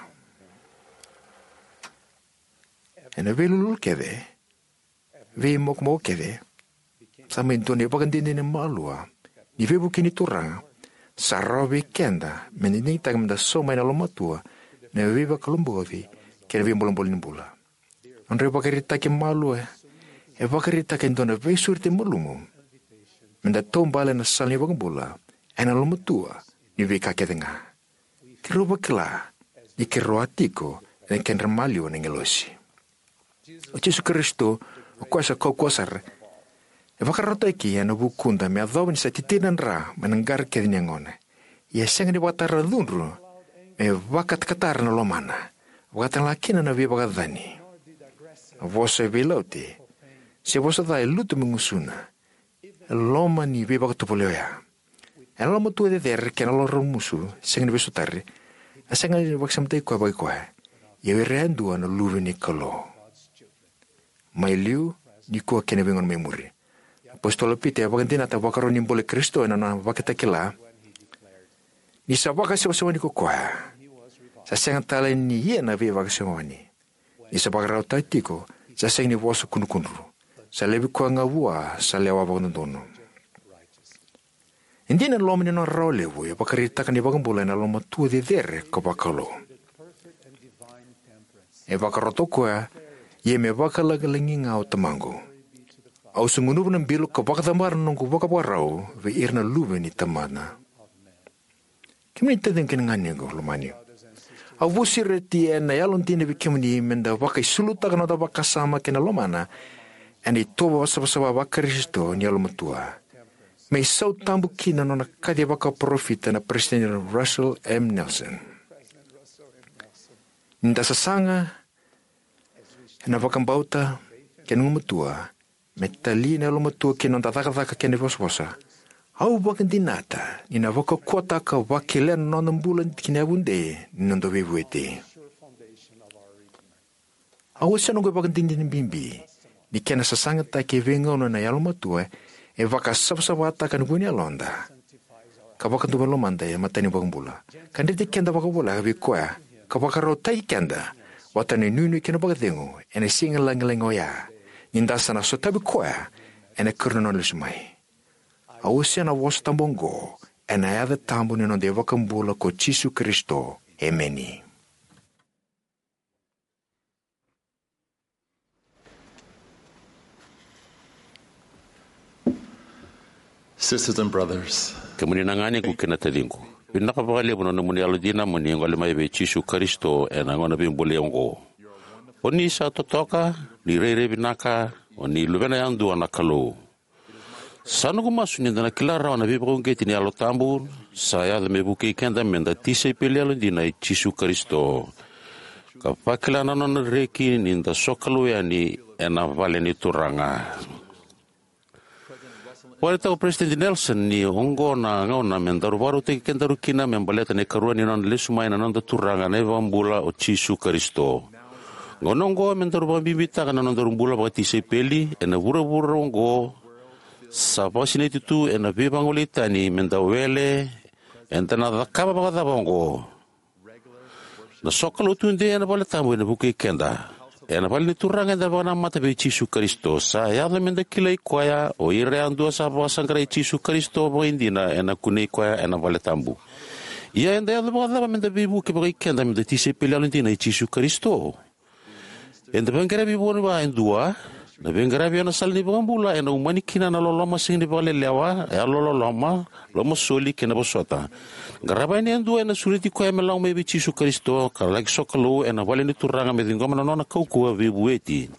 Ena velul kede. Ve mok mok kede. Sama intone bakan dinidina malua. Ni ve bukini turang. Sarawi kenda, menini tag menda soma na lomatua, na viva kalumbovi, que vi bolon bula. Andre bakarita ke malu e, e bakarita ke ndona ve surte molumu. Menda tombala na salni bula, e na lomatua, ni vi kakedenga. Ke roba kela, ni ke roatiko, e ke nramalio nengelosi. O Jesu Kristo, o kuasa kau kuasar, e wakaroto iki ana bukunda me adobin sa titinan ra mananggar ke dinyangone. Ia seng ni watara lunru me wakat katar na lomana. Wakatan lakina na viva gadani. Vosa vilauti. Se vosa dai lutu mengusuna. Loma ni viva katupolioya. E loma tua de der ke na loro musu seng ni besutari. A seng ni waksam te kwa bai kwa. Ia virendu ana luve ni kalo. Mai liu ni kwa kene vengon memuri. Apostolo Pite bagantina ta bakaro ni bole Kristo na na bakata kila. Ni sabaka se wasawani ko kwa. Sa senga tala ni ye na ve wakasawani. Ni sabaka rau taitiko sa seng ni waso kunukunru. Sa lebi kwa ngawua sa lewa bagantono. Hindi na lomini no rau lewu ya bakarita kan ni bagambula na loma tua de dere ko bakalo. E bakaroto kwa ye me bakalagalangin ngau tamango. Au sungunu ng bilog ka baka tamar nung kubaka parao, ve irna luwe ni tamana. Kimita din kinanganyo ko, lumanyo. Au busireti na yalon tine bikimni menda baka isuluta ka na baka sama kina lumana, and ito wasabasaba baka Kristo ni alumatua. May sau tambu kina no nakadi baka profita na President Russell M. Nelson. Ninda sasanga, na bakang bauta, kinang matua, metali na lumatua kinang tataka-taka kinivos-vosa. Au bakan dinata, nina waka kota ka wakilan nonang bulan kinabunde, nando vivuete. Au sa nunggu bakan dindin bimbi, di kena sasangat ta kevengaw na na lumatua, e waka sabsabata kan gunya londa. Kabakan tuban lomanda ya matani bakang bula. Kanditi kenda bakang bula habi kwa, kabaka rotai kenda, watani nunu kinabagadengo, ene singa lang-langoya. Nindasa na sotabi kwa, ene kurno lusmai. Awusya na was tambongo, ene ayada tambo nino de wakambula ko Jesu Kristo, emeni. Sisters and brothers, Kamuni nangani ku kinatalingo. Pinakapakali mo na muni aludina muni ang alimay be Jesu Kristo, ene ngona bimbuli ngo. Oni sa totoka, ni rere binaka, oni lubena yang dua nakalo. Sanu kumasu ni dana kilara na bibong geti ni alo tambur, saya da mebuki kenda menda tise pili alo di na Jesu Kristo. Kapakila na non reki ni da sokalu ya ni ena vale ni turanga. Walita o President Nelson ni ongo na ngona mendaru baru te kenda rukina membaleta ne karua ni non lesumai na non da turanga ne vambula o Jesu Kristo. Ngonongo mentor bibita kana nondor bula bakati sepeli ena bura-bura ngo sa pasine tu ena bebangolita ni mendawele entana dakaba bakata bongo na sokalo tunde ena bala tamu ena buke kenda ena bala turanga ena bana mata be Jesu Kristo sa ya da menda kilai kwaya o ire andua sa basangrai Jesu Kristo bo indina ena kunei kwaya ena bala tambu ia enda ya da bakata menda bebu ke buke kenda menda tisepeli alindina Jesu Kristo. Enda bengarabi boni ba endua, na bengarabi ana salni bangambula ena umani kina na loloma sing ni bale lewa, ya loloma, loma soli kena bosota. Garaba ni endua ena suriti ko emelang me bi Jesu Kristo, kalagi sokalo ena bale ni turanga me dingoma na nona kauku vi bueti.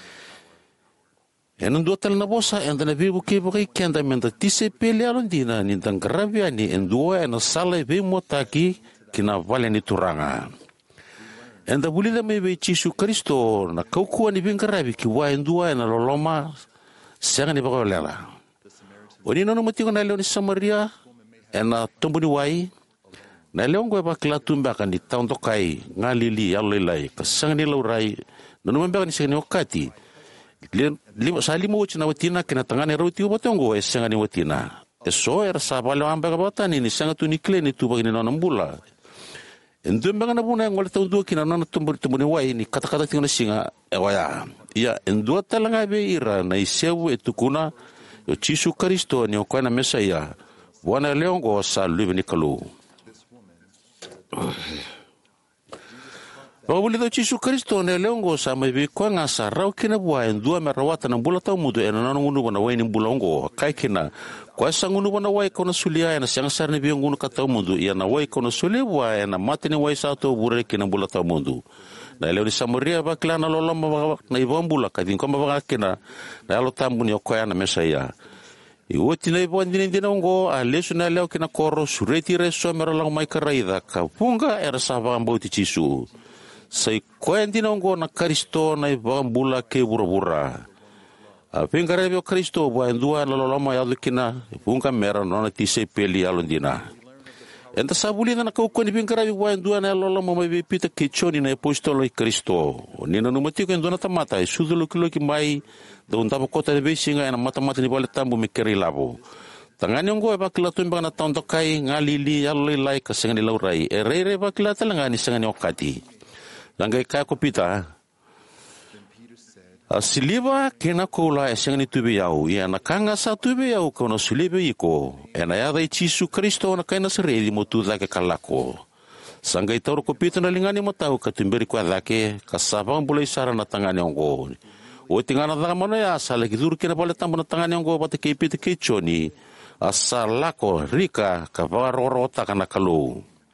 Ena endua tal na bosa enda na bibu ke bagi kenda menda tise pele alondina ni dang garabi ani endua ena sala be motaki kina bale ni turanga. Enda bulila me be Jesu Kristo na kaukua ni bingarabi ki wa endua na loloma senga ni bagolela. Oni no mati ko na leo ni Samaria ena tombuni wai Na leong ko ba klatumba kan di taon tokai ngalili alilai kasang ni laurai nanu memba ni sengani wakati lima sali mo china watina kena tangane roti ubatongo e sengani watina e so era sabale amba kabatan ni sanga tu ni klen itu bagini nona mbula endum banga na buna ngol taun dua kina nona tumbur tumbuni wai ni kata-kata tinggal singa e waya ia endua talanga be ira na isewu etukuna yo Chisu Kristo ni okana mesaya wana leongo sa lubi ni kalu Pagabuli do Chisu Kristo ne leongo sa mai bi ko nga sa rau kina bua endua merawata na bula tau mudu ena nana ngunu bana wai ni bulongo kai kina ko sa ngunu bana wai ko na sulia ena sang sar ni bi ngunu ka tau mudu ia na wai ko na sulia bua ena mate ni wai sa to bure kina bula tau mudu na leo ni samuria ba klana loloma na ibon bula ka din ko ba kina na lo tambu ni ko na mesaya Iwoti na ibuan din din ngo alesu na leo kina koro sureti reso meralang mai karaida ka punga era sabang bauti Chisu sai koen din ngo na Kristo na ibang bula ke bura-bura apengare bio Kristo buan dua loloma ya kina punga mera nona tise peli alondina enta sabuli na kau ko ni pengare buan dua na loloma mai pita kichoni na apostolo Kristo ni na numati ko ndona tamata sudulu kilo ki mai Doon tapo kota de besinga na mata-mata ni balik tambu mikiri labo. Tangan yung go e bakila tumbang na taon tokai ngalili alilai kasengan ni laurai. E rere bakila talanga ni sengan ni okati. Langgay kaya ko pita. Asiliba kena kola e sengan ni tubiyaw. Ia nakanga sa tubiyaw ko na sulibe iko. E na yada i Chisu Kristo na kaya na sarili mo tudla ke kalako. Sanggay tauro ko pita na lingani mo tao katumberi kwa dhake kasabang bulay sara na tangan yung go. O tingana da mano ya sala kiduru kena pale tambo na tangani ngo bate ke pite ke choni asala ko rika ka varorota kana kalu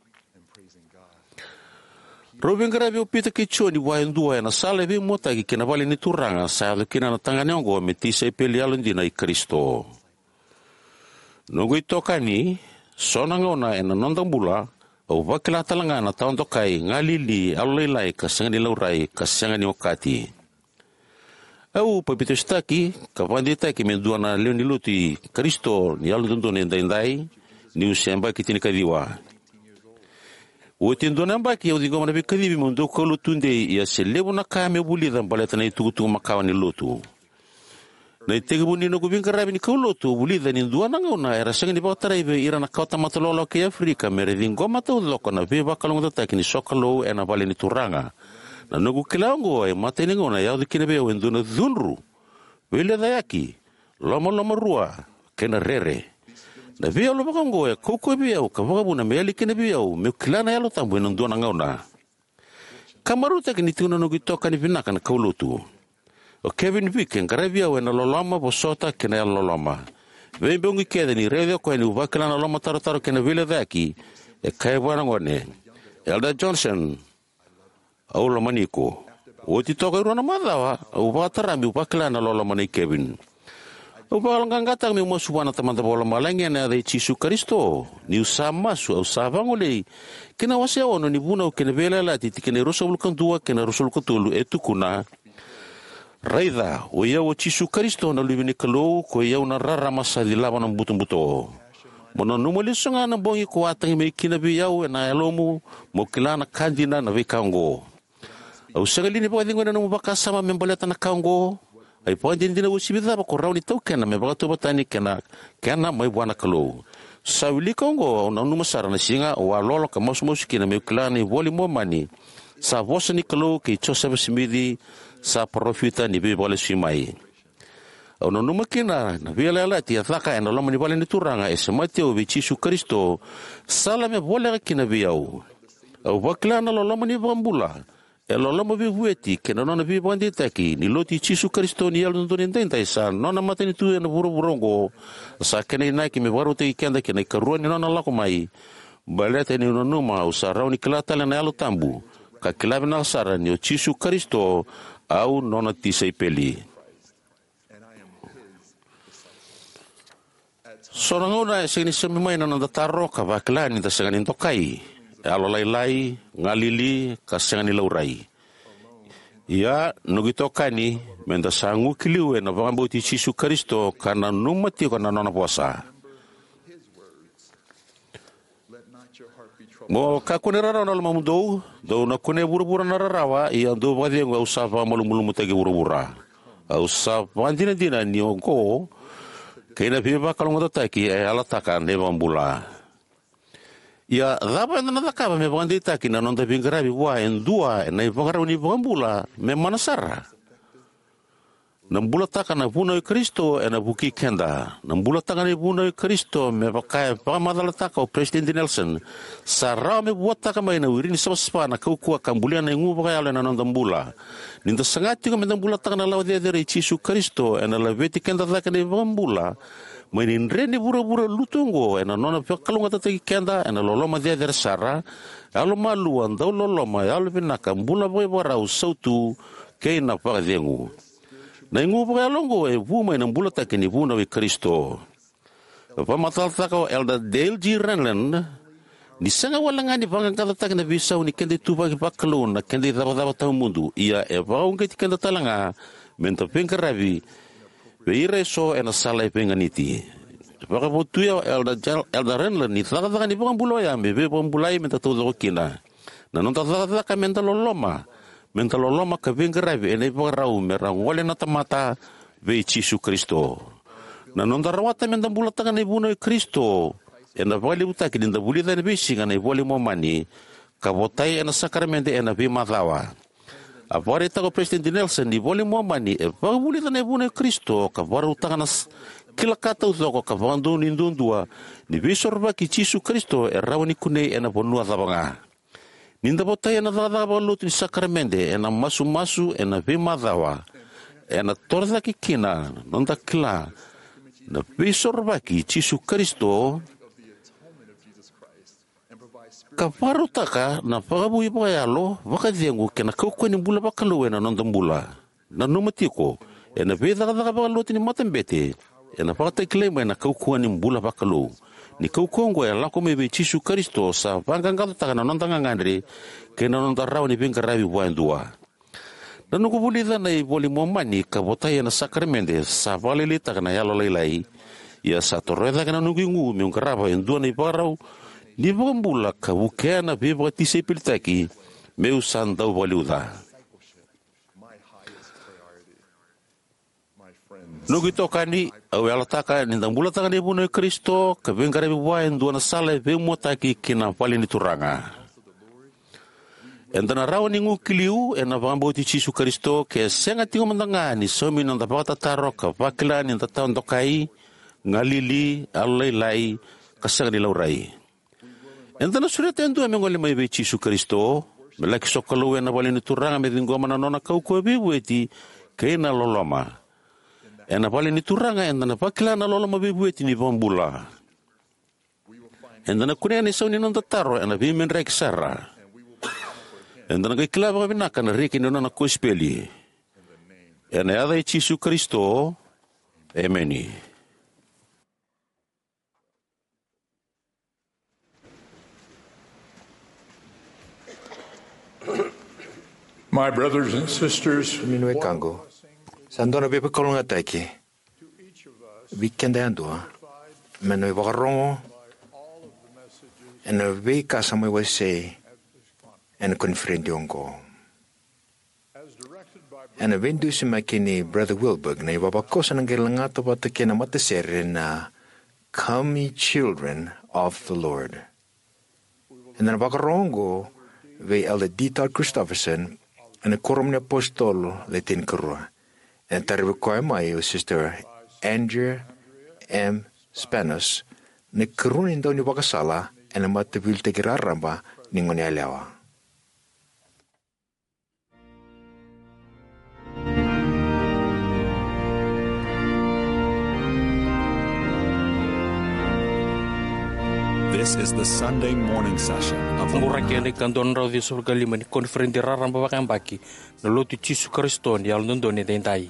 Robin grabe o pite ke choni wa ndua na sala be mota ki kena pale ni turanga sa kena na tangani ngo metisa pele alondina i Kristo Nogo itokani sona ngona ena nondang bula o bakila talanga na taon tokai ngalili alilai kasangani laurai kasangani wakati Au papito staki kapandita ki mendua na leo niluti Kristo ni alu tuntu nenda indai ni usemba kitini kadiwa. O tendo namba ki au dingo manabi kadibi mundo kolu tunde ya selebu na kame buli dan baleta na itugutu makawa ni lotu. Na itege buni no gubin karabi ni kaulotu buli dan indua na ngauna era sengi ni bakatara ibe ira na kauta matololo ke Afrika mere dingo matau loko na beba kalong tataki ni sokalo ena bali ni turanga. Na nugu kilango e mateni ngona ya dikine be wenduna dhunru wile dayaki loma loma rua kena rere na via lo bakongo e koko be au kavabu na meli kene be au me kilana ya lo tambu ndona ngona kamaruta kini tuna nugu toka ni vinaka na kaulutu o Kevin Vicken karabia we na loloma bosota kena ya loloma ve bongi kede ni revio ko ni ubakala na loma taro taro kena vile dayaki e kai bwana ngone Elder Johnson au lo maniko o ti toka ro na madawa o batara mi bakla na lo mani Kevin o balanganga mi mo subana tamanda bola malanga na de Chisu Kristo ni usama su usava ngole kina wase ono ni buna o kene vela la ti kene rosul kan dua kene rosul ko tulu etukuna raida o ya o Chisu Kristo na libini kalo ko ya una rara masa di lava na butumbuto mono numali sunga na bongi ko atang me kina biyau na elomu mo kilana kandina na vikango au sagali ni pwede ngona no baka sama membaleta na kango ai pwede ndina usibida ba ko rauni tau kena me baka batani kena kena mai bwana kalo sawili kongo na numa sara na singa wa lolo ka mos mos kina me klani voli mo mani sa vosa ni kalo ke Joseph Smith sa profita ni be bole simai au no numa kina na vela la tia thaka eno lomo ni bole ni turanga e semateo bi Chisu Kristo sala me bole kina biau au baklana lo lomo ni bambula e loloma vi vueti ke nona vi bandi taki ni loti Chisu Kristo ni alu ndo nenda isa nona mateni tu na buru burongo sa kene na ki me baru te kenda kene karua ni nona lako mai baleta ni nonu ma usarau ni klata na alu tambu ka kilabe na sara ni Chisu Kristo au nona tisai peli sorangona sini semai nona dataro ka baklani ta sangani tokai alo lai-lai ngalili kasangani laurai ia nugitokani menda sangu kiliwe na vangamboti Chisu Kristo kana numati kana nona puasa Mo ka kone rara na lama mudou, do na kone bura-bura na rarawa, ia do wadi ang usapa malumulumu tagi bura-bura. Usapa dina-dina ni ongko, kaya na piba kalong matataki ay alatakan de bambula. Ia dapa na natakaba me bangandita kina nonta pingarabi wa endua na ipangaraw ni bambula me manasara. Nambula taka na puno Kristo e na buki kenda. Nambula taka na puno Kristo me pakai pamadala taka o President Nelson. Sarau me buat taka mai na wirini sabaspa na kaukua kambulia na ingu pakai ala na nondambula. Ninta sangati ko me nambula taka na lawa dia dari Yesu Kristo e na laveti kenda taka na bambula. Mai ni reni bura-bura lutungo e na nona pekalunga tataki kenda e na loloma dia dari sara. Alo maluan dau loloma alo pinaka mbula boy barau sautu kei na pakadengu. Na ingu pa longo e vuma ina mbula ta kini vuna wi Kristo. Pa matalta ko Elder Dale G. Renland ni sanga wala nga ni pangang katatak na bisa ni kendi tupa ki pakalun na kendi daba-daba tau mundu. Ia e paung kiti kenda talanga menta pengkarabi veire so e na salai penganiti. Paka potuya Elder Elder Renland ni taka-taka ni pangang bulo ya mebe pambulai menta todo kina. Na nonta taka-taka menta loloma. Mentalo loma ka vengaravi e nei pagarau me rangole na tamata ve Yesu Kristo. Na nonda rawata menta bulatanga nei buno e Kristo. E na vali utaki dinda bulida ne bisinga nei voli momani ka botai e na sakramente e na vi madawa. A vare tako President Nelson ni voli momani e pagulida nei buno e Kristo ka vare utanga na kilakata utoko ka vandu nindundua ni visorba ki Yesu Kristo e rawani kunei e na ponua tabanga. Ninda botai na dada lutin sakramente e na masu-masu e na vimadawa e na torda ki kina nonda kila na visorbaki Yesu Kristo ka parutaka na pagabui pagayalo vakadiengu ke na kaukweni bula bakaluwe na nonda mbula na numatiko e na vidaka-daka bakalutin matembete e na pagatakilema e na kaukweni bula bakalu. Ni kaukongo e lako me be Yesu Kristo sa pangangkata taka na nonta ngangandre ke na nonta rao ni pingkarabi buwan dua. Na nukubulida na iboli momani ka botaya na sakramente sa valilita ka na yalo laylay ia sa torreda ka na nukingu miung karaba yung dua na iparao ni bambula ka bukea na biba tisay pilitaki me usan daw baliuda. Nugito kani awelataka nindang bulataka ni buno Kristo kabengkarabi buwan dua na sala be motaki kina pali ni turanga. Enda na raw ni ngukiliu e na pambo ti Yesu Kristo ke senga tingo mandanga ni somi nang tapata taro ka pakila ni tataon tokai ngalili alaylay kasang ni laurai. Enda na sulit endo amengole may be Yesu Kristo melaki sokalu e na pali ni turanga medingo mananona kauko bibueti kay na loloma. E na pali ni turanga e na pakila na lola mabibueti ni pambula. E na kunia ni sauni nang tataro e na bimen rek sara. E na nagkikila baka binaka na riki na na kuspeli. E na yada Yesu Kristo. Amen. My brothers and sisters, Minue kango. Sandona bebe kolonga taiki. Weekend andua. Menoi wakarongo. En a week asama wase. En konfrendi ongo. En a windu si makini Brother Wilberg na iwabakosa ng kilangato patake na matasere na Come ye children of the Lord. En a wakarongo we Elder Dieter Christofferson en a korum ni apostol letin karua. En tarwe ko mai Sister Andrea M. Spanos ne karunin daw ni bakasala en matabil te kiraramba ni ngoni alawa. This is the Sunday morning session of the Murakian ikandon raw di surga lima ni konferensi raramba bakang baki na luti Yesu Kristo ni alnondo ni dentai.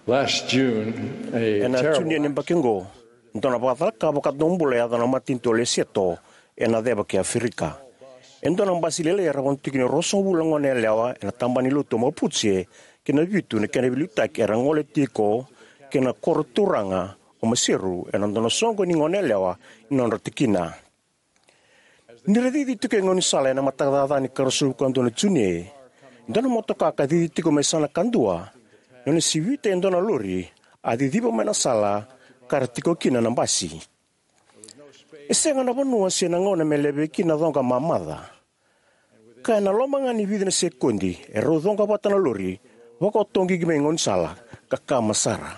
Last June, a Ena tuni terrible ni bakengo. Ndona bakataka bakatombole ya dana matinto le seto ena deba ke Afrika. Ndona basilele ya rawon tikini roso bulango ne lewa ena tambani luto maputse kena vitu ne kena biluta ke rangole tiko kena korturanga o masiru ena ndona songo ni ngone lewa inonra tikina. Niredi di tuke ngoni sala ena matagada ni karosu ko ndona tuni. Ndona motoka ka di tiko mesana kandua. Nona sivite ndona lori adi dibo mena sala karatiko kina nambasi. Esenga na bonua se na ngona melebe kina donga mamada. Kana lomanga ni vidina sekundi e rodonga batana lori wako tongi gimengon sala kaka masara.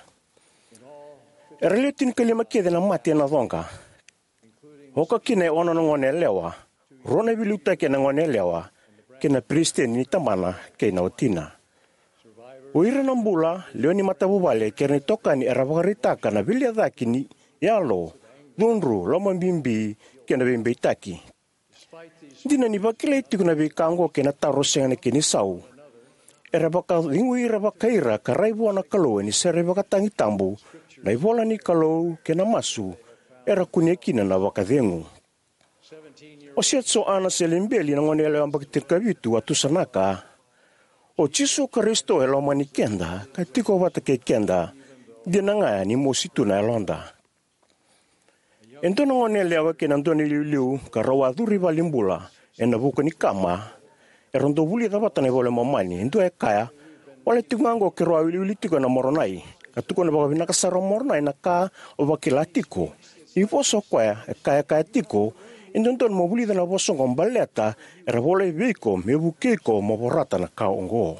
E reletin kalima kede na mati na donga. Hoka kina ona ngone lewa. Rona biluta kena ngone lewa. Kena pristen ni tamana kena otina. Uira nambula leo ni matabu vale kerne toka ni erabagarita kana bilia daki ni yalo dunru loma bimbi kena bimbi taki. Dina ni bakile itu kuna bikango kena taroseng ni kini sau. Erabaka lingu irabakaira karai buana kalau ni serebaka tangi tambu na ivola ni kalau kena masu era kunyekina na bakadengu. Osiat so ana selimbeli na ngonele ambak tirkabitu atu sanaka. O Jesu Kristo e loma ni kenda, ka tiko wata ke kenda, di na nga ni mo situ na elonda. Ento na ngone lewa ke nandoni liu ka rawa duri valimbula, e na buka ni kama, e rondo wuli da wata ne vole mamani, ento e kaya, wale tikungango ke roa wili wili tiko na moronai, ka tuko na baka vinakasara moronai na ka o wakila tiko. Iposo kwaya, e kaya kaya tiko, Indonton mo buli na bosong ang baleta, era vole viko, me bukiko, mo borata na kaongo.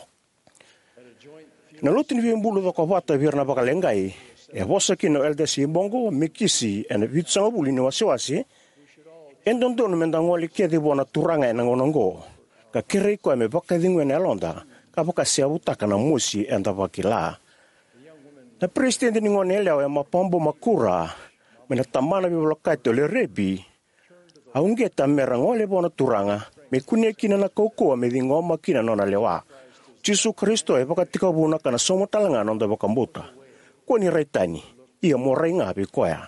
Nalutin vi mbulu do kawata vir na bakalengay, e bosa kino elde si bongo, mikisi, en vitsang buli ni wasiwasi, Indonton mendangoli kedi bona turanga en ngonongo, ka kirei ko me bakadingwe na londa, ka baka siabutaka na musi enda bakila. Na presidente ni ngonelea ya mapambo makura, menatamana bibolokaito le rebi, aungeta merangole bona turanga me kunia kina na kokoa me dingoma kina nona lewa Jesu Kristo e bakatika buna kana somo talanga nonda bakambuta ko ni raitani ia morai ngabe koya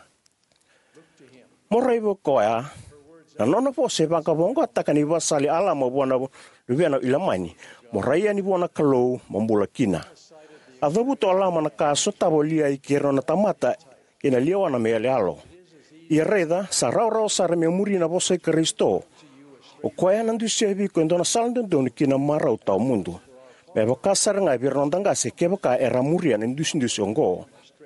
morai bo koya na nona po se baka bonga takani basali ala mo bona lubiana ilamani morai ani bona kalo mambula kina adabu to ala mana kaso tabolia ikero na tamata ina liwa na me alo Ia reda, sa rau-rau sa rame muri na vosa Kristo. O koea nandu sebi ko ndona salndon kina marau tau mundu. Me baka saranga birnondanga se ke baka era muri an indus-indus ongo.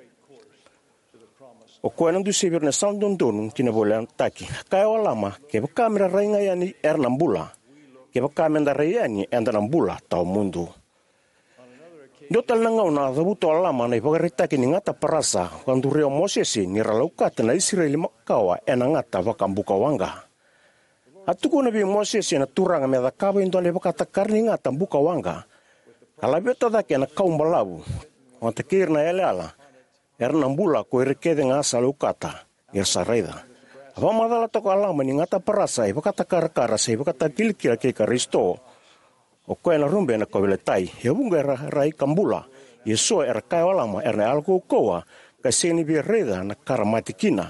O koea nandu sebi na salndon kina bolean taki. Kaya walama ke baka mera rainga yani er nambula. Ke baka menda rayani enda nambula tau mundu. Dotal nangau na dabuto alama na ipagarita kini ngata parasa kandu reo Mosesi ni ralaukata na Israeli makawa ena ngata wakambuka wanga. Atuko na bi Mosesi na turanga me dakaba indole bakata karni ngata buka wanga. Kalabeta dake na kaumbalabu. Wanta kirna eleala. Erna mbula ko irekede ngasa laukata. Yersa raida. Aba madala toko alama ni ngata parasa ibakata karakara sa ibakata kilikila ke Kristo. O koe na rumbe na kawele tai, he wunga rai kambula, ye soa era kai walama erna alko koa, ka seni bi reda na karamati kina.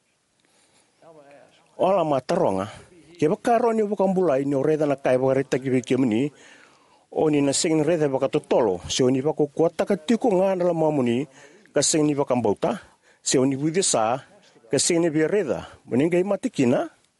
Olama taronga, ke baka roni wakambula ini o reda na kai wakarita ki wiki muni, o ni na seni reda baka totolo, se o ni wako kuata ka tiko ngana la mamuni, ka seni wakambauta, se o ni widisa, ka seni bi reda, muninga imati kina.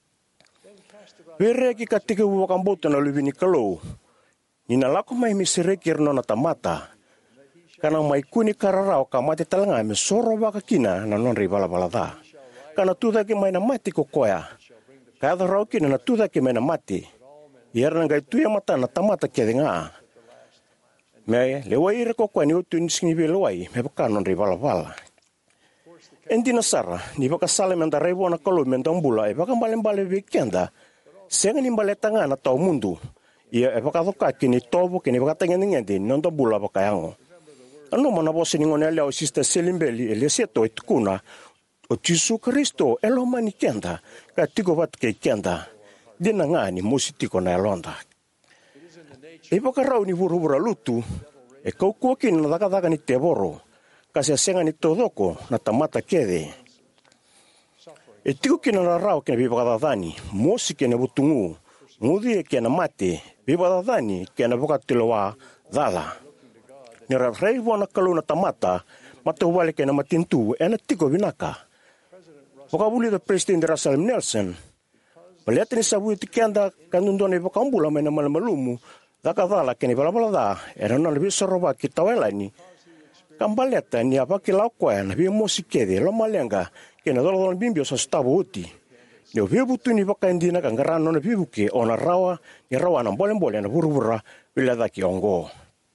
Vere ki ka tiko wakambauta na luwini kalou, Nina lako mai miserekir nona tamata. Kana mai kuni kararao ka mati talanga me soro waka kina na nonri bala bala da. Kana tuda ki mai na mati ko koya. Kada rao kina na tuda ki mai na mati. Iar na gai tuya mata na tamata kia denga. Me lewa ire ko koya ni utu nisingi bi lewai me baka nonri bala bala. Endi na sara ni baka sale menda rewo na kolo menda mbula e baka mbale mbale weekenda. Senga ni mbale tanga na tau mundu. Ia e whakatoka kini tovo kini whakatengeningendi nonda bula whakayango. Ano mana bosi ni ngone leo sister Selimbeli e le seto e tukuna o Jesu Kristo e lo mani kenda ka tiko wat ke kenda dina ngani musi tiko na elonda. E whakarau ni wurubura lutu e kaukua kini na dakadaka ni te boro kasi asenga ni todoko na tamata kede. E tiko kina na rao kina bibakadadani, mosi kina butungu, ngudi e kina mate, bibakadadani kina bukatiloa dala. Nira rei wana kalau na tamata, mata wale kina matintu, ena tiko binaka. Wakabuli da President Russell Nelson, Palihat ni sabu iti kianda kanundon ni bakambula mena malamalumu daka dala kini balabalada era na lebih soroba kita wela ni kambaleta ni apa kilau kwa na bi mosikede lo malenga kena dolo don bimbio sa stabo uti ni obi butu ni bakandina kangarano na bibuke ona rawa ni rawa na bolembole na burubura bila daki ongo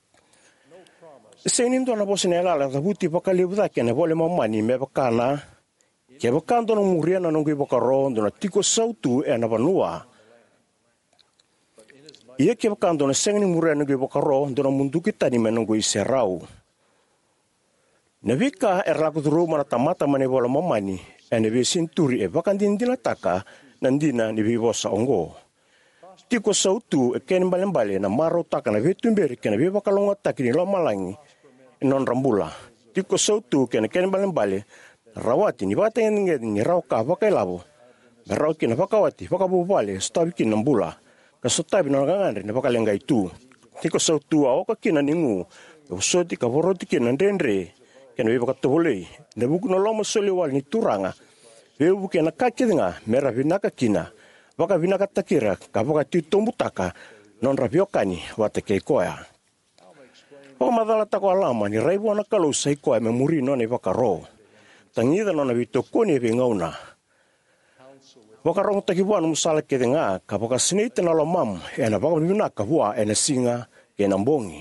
senindo na bosinela la buti bakalibuda kena bole mamani me bakana ke bakando no muriana no ngi bakaro na tiko sautu e na vanua ia ke bakando na sengni muriana ngi bakaro ndo mundu kita ni menunggu iserau na vika er laku turu mana tamata mane bola mamani ene be sinturi e bakandin dinataka nandina ni bibosa ongo tiko sautu e ken balembale na maro taka na vetumberi ken be bakalonga takini lo malangi non rambula tiko sautu ken ken balembale rawati ni bata nge ni rauka bakai labo rauki na bakawati bakabubale stabi kin nambula kasotabi na ngangandre na bakalenga itu tiko sautu au ka kina ningu usoti ka boroti kin ndendre ken be bakatobole ne buku no lomo soli wal ni turanga be buku na kakinga mera vinaka kina baka vinaka takira ka baka titombutaka non rabiokani wateke koya o madala tako alama ni raibu na kalau sai koya memori no ne bakaro tangida no na vitokoni be ngauna boka rong taki buan musala ke nga ka boka sinite na lo mam e na boka bina ka bua e na singa ke na mbongi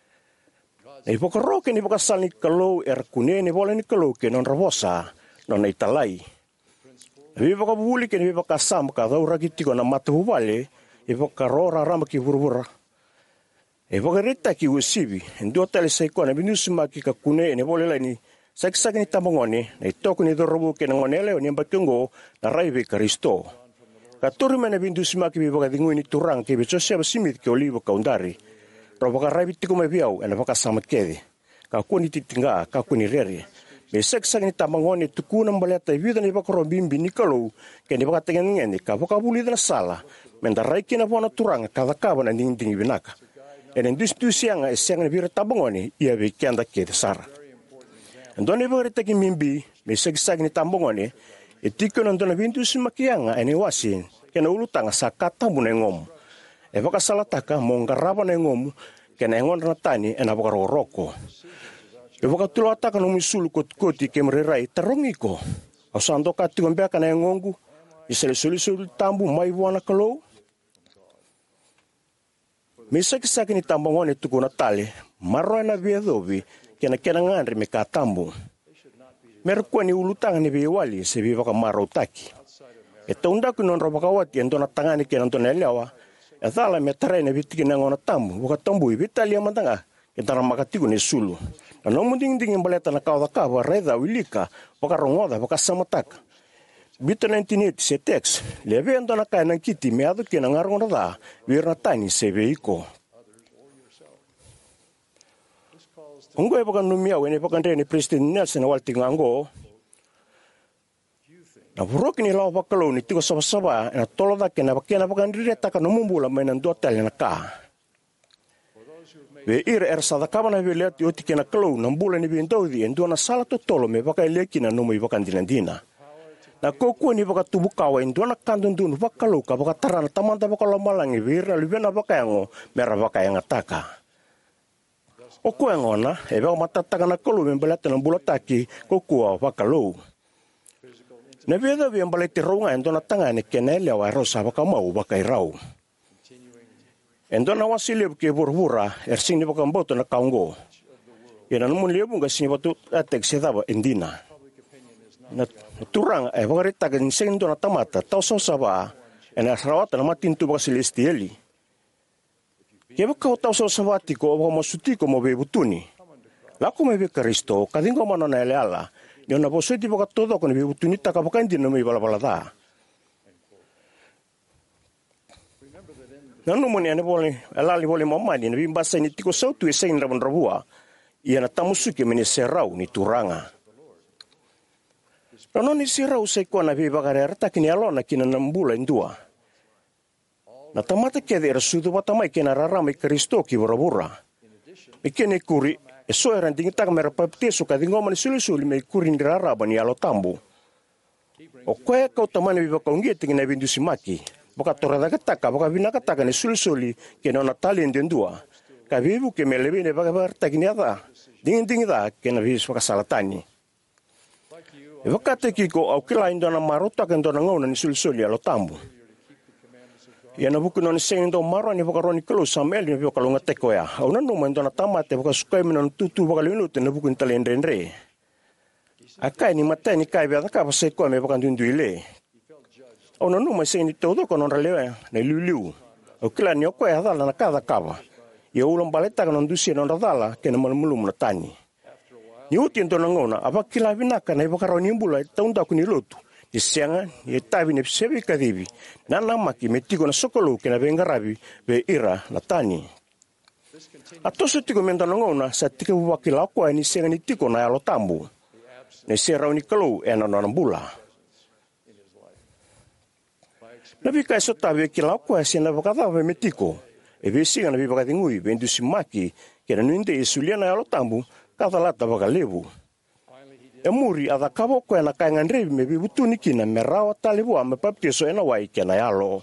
e boka ro ke ni boka sali kalo er kune ni bola ni kalo ke non robosa non ai talai e boka buli ke ni boka sam ka do ragitiko na matu vale e boka ro ra ram ki burbura e boka reta ki usibi ndo tele sai ko na binusuma ki ka kune ni bola ni Saksak ni tamangone na ito ni dorobu ke nangonele ni batungo na raibe Kristo. Katuri mena bindu simaki bibaga dingu ni turang ke beso siya simit ke olivo kaundari. Roba ka raibe tiko mabiaw ena baka samat kede. Ka kuni titinga ka kuni rere. Be saksak ni tamangone tukunang baleta vida ni bakoro bimbi ni kalau ke ni baka tengen ngene ka baka buli na sala menda raiki na bona turang kada kaba na dingding binaka. Enen dus dus sianga sianga ni bira tabangone ia be kianda kede sara. Andone bore taki mimbi me segsag ni tambongone etiko nandona bintu simakianga ene wasin kena ulutanga sakata munengom e baka salataka mongaraba nengom kena engon ratani ena baka roko e baka tulata kana misulu kot koti kemrerai terongiko asando kati gombe kana engongu isele solusul tambu mai wana kalo me segsag ni tambongone tuko natale marona biedovi kena kena ngandri me katambu. Merkua ni ulutang ni biwali se biwa ka marotaki. E taunda ku non roba kawati endo na tangani kena ento nelewa. E thala me terene bitiki na ngona tambu. Waka tambu i bitali ya matanga. E tara makatiku ni sulu. Na nomu ding ding imbaleta na kawda kawa reda wilika. Waka rongoda waka samataka. Bito nineteen eighty se tex. Leve endo na kaya nang kiti me adu kena ngarong rada. Wirna tani se veiko. Ungo e baka numia wene baka ndene President Nelson walti ngango. Na buruk ni lau baka lo ni tigo saba-saba na tolo da kena baka na baka ndireta ka numumbula mainan do hotel na ka. Be ir er sa da kama na veliat yoti kena kalo nambula ni bindaudi endo na sala to tolo me baka leki na numu baka ndinandina. Na koko ni baka tubukawa endo na kandundun baka lo ka baka tarana tamanta baka lomalangi vir na libena baka yango mera baka yang ataka. O koe ngona, e wau matataka na kolu me mbalete na mbulataki ko kua wakalo. Ne veda vi mbalete raunga endo na tangane kene lea wa rosa waka mau waka irau. Endo na wasile ke burbura er sini waka mboto na kaungo. Ina numun lebu nga sini watu atek sedaba endina. Na turang e wakarita ka nisendo na tamata tau sosaba e na rawata na matintu waka celestiali. Kaya kau tahu sawati ko o masuti ko mo bebutuni. Lako me be Kristo kadingo mano na eleala. Yo na boseti baka todo ko ne bebutuni taka baka ndi no me bala bala da. Nanu mo ni ane bole elali bole mamani ne bimba sa ni tiko sautu e sein rabon rabua. ia na tamusuke mene serau ni turanga. Rono ni serau sai kua na vivakare arata kini alona kina nambula indua. Na tamata kia dera sudu watamai kina rarama i Kristo ki wurabura. Me kene kuri e soeran tingitaka mera papteso ka dingoma ni sulisuli me kuri ni raraba ni alo tambu. O koe kau tamane vivaka ungia tingina vindusi maki. Boka torada kataka, boka vinakataka ni sulisuli kena ona tali ndendua. Ka vivu ke melevine baka barta kini ada. Dingin dingida kena vivis baka salatani. E wakate kiko au kila indona marota kendona ngona ni sulisuli alo tambu. Ia na buku noni seng ndo maro ni baka roni kelo samel ni baka lunga teko ya. Au nanu ma indona tamate baka sukai minon tutu baka linute na buku intale ndendre. Akai ni matai ni kai bia taka pasai koe me baka ndunduile. Au nanu ma seng ni todo konon ralewa na liuliu. Au kila ni okoe hadala na kada kava. Ia ulang baleta kanon dusia non radala kena malumulum na tani. Ni uti ndo ngona apa kila vinaka na baka roni mbula taunda kuni lotu. Ni sianga ni tavi ni sevi kadivi. Na namaki metiko na sokolo kena bengarabi be ira na tani. Atoso tiko mentano ngona sa tika wakila koe ni sianga ni tiko na alo tambu. Ni serau ni kalau ena nona mbula. Nabi kai sota be kila koe sianga bakata be metiko. E besinga nabi bakati ngui be indusi maki kena nuinte isuliana alo tambu kata lata baka levu. E muri ada kabo koe na kai ngandrevi me bibutu nikina me rawa talibua me papteso ena wai kena yalo.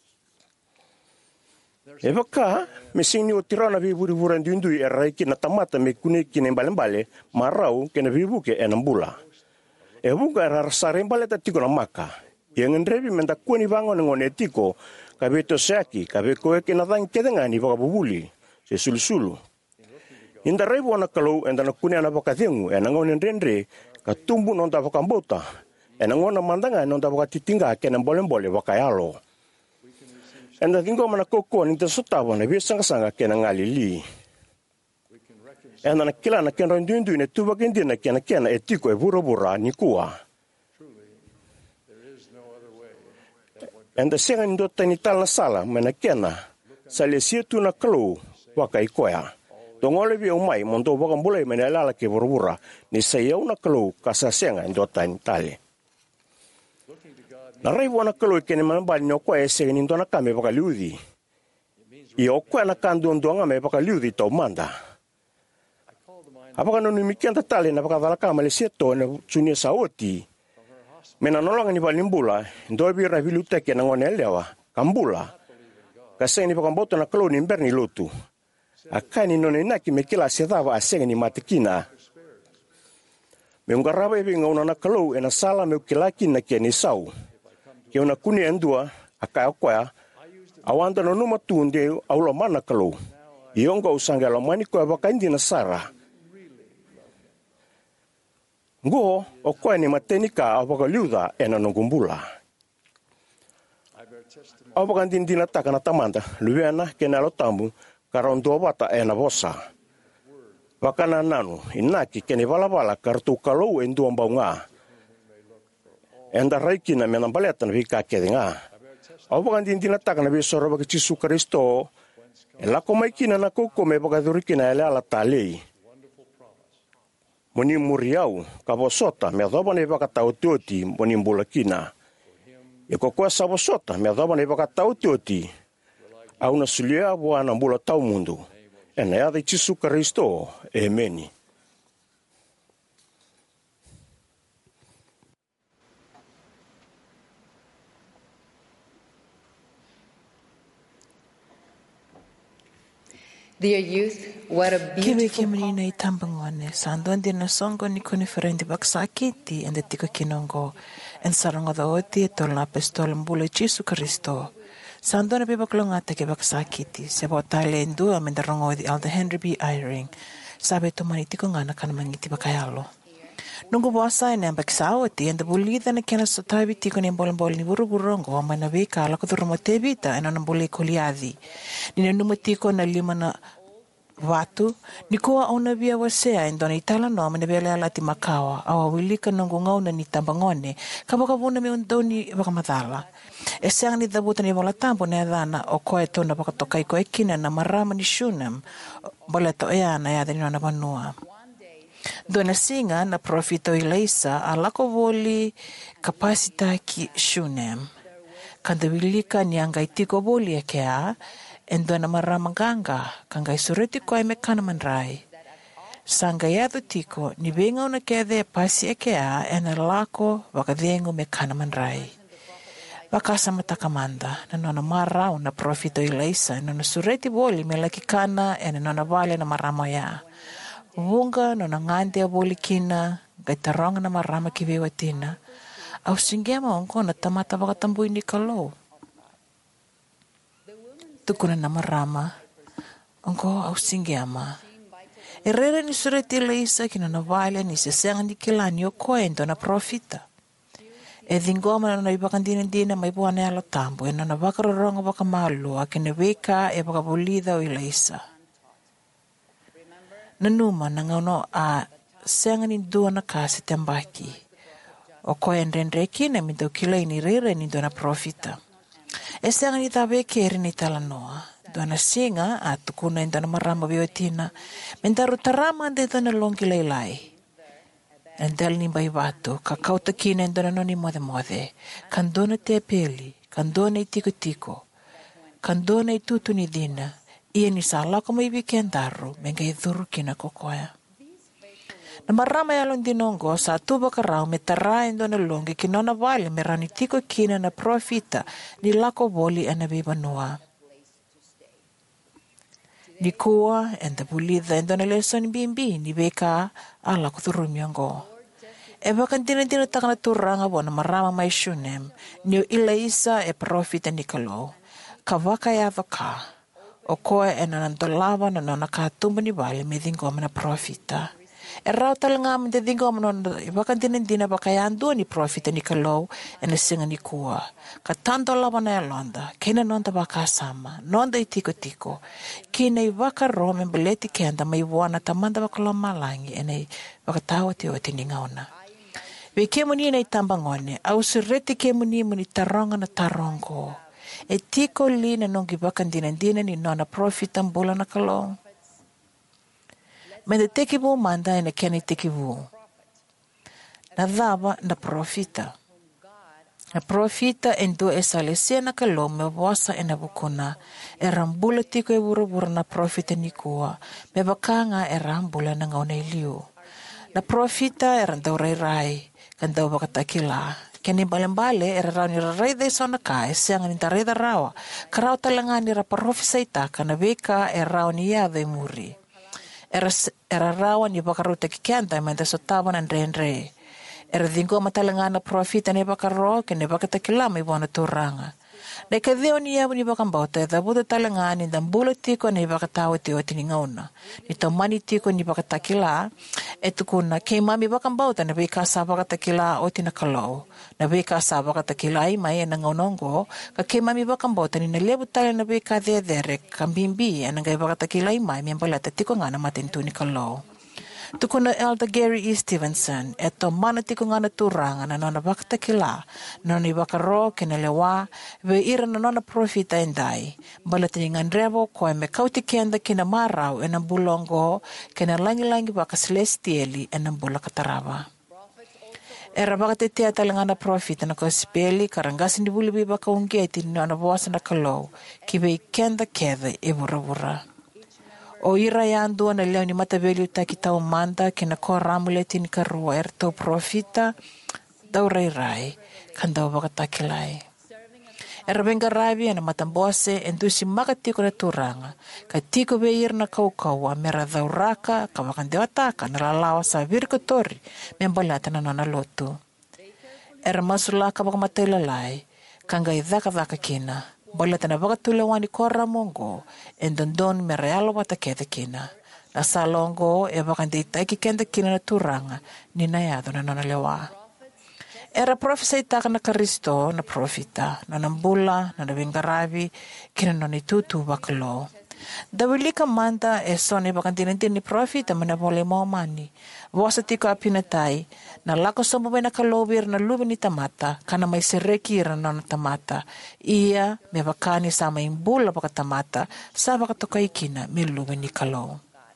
E baka me singni o tirana biburi buran diundui e raiki na tamata me kune kine mbale-mbale marau kena bibuke ena mbula. E buka era sarembale tatiko na maka. Ia ngandrevi menda kuni vango ngone tiko kabeto seaki kabeko e kena tang kedengani baka bubuli se sulu-sulu. Inda raibu ana kalau enda na kune ana baka tengu ena ngone rendre ka tumbu nonda baka mbota ena ngona mandanga nonda baka titinga kena mbole-mbole baka yalo. Enda tingo mana koko ni te sotawa na besanga-sanga kena ngalili. Enda na kila na kena ndundu ne tuba kendi na kena kena etiko e bura-bura ni kuwa. Enda senga ni dota ni tal na sala mena kena sale sietu na kalau baka ikoya. Tongole bi umai mondo baka mbule mena lala ke bura-bura ni sayau na kalau kasa senga ni dota ni tali. Na raibu ana kalau kene manambali ni okoe senga ni ndona kame baka liudi. I okoe na kandu ndonga me baka liudi tau manda. Apaka nonu mikianta tali na baka valakama le seto na tsunia saoti. Mena nolonga ni balimbula ndo bi ravilu teke na ngone lewa kambula. Kasa ni baka mboto na kalau ni mberni lotu. Akani none naki me kila sedava asenga ni matikina. Me ungaraba ibi ngauna na kalau ena sala me ukilaki na kia ni sau. Kia una kuni endua akai okoya awanda no numa tunde aula mana kalau. Ionga usanga la mani koe baka indi na sara. Ngo okoya ni matenika awaka liuda ena nongumbula. Awaka ndindina taka na tamanda luena kena alo tambu karondo bata ena bosa. Wakana nanu inaki kene vala-vala kartu kalau endu ambaunga. Enda raiki na mena baleta na vika kedenga. Au baka ndindina taka na besoro baka Jesu Kristo. Elako maikina na koko me baka durikina ele ala talei. Moni muriau kabosota me adoba ne baka tautuoti moni mbulakina. E kokoa sabosota me adoba ne baka tautuoti. Au na sulia wana mbula tau mundu. Ena ya de Jesu Kristo. Amen. Dear youth, what a Kiwi beautiful kimini na itambangone sandon din na songo ni kuni ferendi baksakiti and the tiko kinongo and sarango da oti tol na pestol mbule Jesu Kristo. Sandon na bibaklong ate ke baksakiti sebo tale ndu amendarongo di Elder Henry B. Eyring sabe to maniti ko nga nakanamangiti bakayalo. Nungu bosa ina baksawati and the bulida na kena sotabi tiko ni mbolembol ni buruburongo wa manabika ala kuturumo tebita ina nambuli kuliadi. Nina numatiko na lima na Watu, ni kua ona via wasea indona itala no mene vele alati makawa, awa wilika nungu ngauna ni tambangone, kabaka vuna me undoni wakamathala. E seang ni dhabuta ni wala tampo ne dhana o koe tona wakatoka i koe kina na marama ni shunam, boleto ea na yadha ni wana vanua. Dona singa na profito ilaisa alako voli kapasita ki shunem. Kanda wilika ni angai tiko voli e kea, endo na marama ganga, kangai sureti koe me kanaman rai. Sanga yado tiko, ni venga una kede pasi e kea, ena lako wakadhengu me kanaman rai. Wakasa matakamanda, na nona marau na profito ilaisa, nona sureti voli me laki kana, ena nona vale na marama ya. Wunga nona ngande a voli kina, gaitarong na marama kiwewa tina, au singema onko na tamata wakatambui ni kalo. Tukuna na marama, onko au singema. E rere ni sureti ilaisa kina na vale ni sesenga ni kilani o koendo na profita. E dhingoma na ibakandina dina maibuane alo tambo, e nana wakaroronga wakamalu, a kene weka e wakabulida o ilaisa. Nanuma na ngauno a senga ni dua na kasi tembaki. O koe nrenre kina mido kilai ni rere ni dona profita. E senga ni tabe kere ni talanoa. Dona singa a tukuna in dona marama biotina. Mentaru tarama ande dona longi lailai. Endel ni bai watu, ka kauta kina in dona noni mode mode. Kan dona te peli, kan dona i tiko tiko. Kan dona i tutu ni dina. Ia ni sa lako mai wikendaru, menga i dhuru kina kokoya. Na marama ya lon dinongo, sa tuba karau me tarai indona longi kinona vale me rani tiko kina na profita ni lako voli ana bibanua. Ni kua enda bulida indona leso ni bimbi ni beka ala kuthuru miongo. E bakan dina dina takana turanga wana marama mai shunem, ni ilaisa e profita ni kalo. Kawaka ya vaka. O koe e nanantolawa na nona katumba ni vale me dhingoma na profita. E rau talanga me dhingoma nona iwakan dinendina baka yandua ni profita ni kalau e na singa ni kua. Ka tantolawa na elonda, kena nonda baka sama, nonda i tiko tiko. Kina i waka ro me beleti kenda ma i wana tamanda baka lo malangi e na i waka tawa te o te ni ngauna. We ke muni na i tambangone, au sureti ke muni muni taronga na tarongo. E tiko li na nongi bakan dinandina ni nona profita mbula na kalong. Mende tekibu manda e na kene tekibu. Na dhaba na profita. Na profita endo e salesia na kalong me wasa e na bukuna. E rambula tiko e buru-buru na profita ni kua. Me bakanga e rambula na ngauna iliu. Na profita e randaurai rai. Kandau bakatakila. Kani bale-bale era rau ni rarai dai sona kai siang ni tarai da rawa. Karau talanga ni rapa profisa itaka na beka e rau ni ya dai muri. Era, era rawa ni bakaru te kikianta ma da sotawa na ndre-ndre. Era dhingo matalanga na profita ni bakaro ke ni bakatakilama i wana turanga. Na ikadheo ni yabu ni bakambauta e dhabuta talanga ni dambula tiko ni bakatawa te o tiningauna. Ni tamani tiko ni bakatakila e tukuna kei mami bakambauta na beka sa bakatakila o tinakalau. Na beka sa bakatakila ai mai e nangaunongo ka kei mami bakambauta ni nalebu tala na beka dhe-dhere kambimbi e nangai bakatakila ai mai miambalata tiko ngana matintu ni kalau. Tukuna Elder Gary E. Stevenson, eto mana tiko ngana turanga na nona bakatakila, nona i bakaro kenelewa, ve ira na nona profita endai, balatini ngandrevo koe me kauti kenda kina marau e na bulongo, kena langi-langi baka celestiali e na bula katarava. Era bakate tea talangana profita na kosipeli, karangasi ni bulibi baka ungeti ni nona voasa na kalau, kiwe kenda keda e vura-vura. O ira ya andua na leo ni mataveli utaki tau manda kina ko ramuleti ni karua er tau profita tau rai rai kandau bakatakilai. Era benga rabi na matambose endusi maka tiko na turanga ka tiko beir na kau-kau mera dhau raka ka wakandewataka na lalawa sa virkotori membalata na nana lotu. Era masulaka baka matailalai kanga idhaka-dhaka kina. Balata na bakatulawani kora mongo en dondon me realo wata keda kina. Na salongo e bakandita ki kenda kina na turanga ni na yado na nona lewa. Era profesa itaka na Karisto na profita na nambula na nabingarabi kina noni tutu bakalo. Dawili ka manda e sone baka dinentin ni profit mana bole mo mani. Wasa tiko apinatai na lako sombo na kalobir na lubi ni tamata kana may serekira na tamata. Iya me bakani sama imbula baka tamata sa baka tokaikina me lubi ni kalo.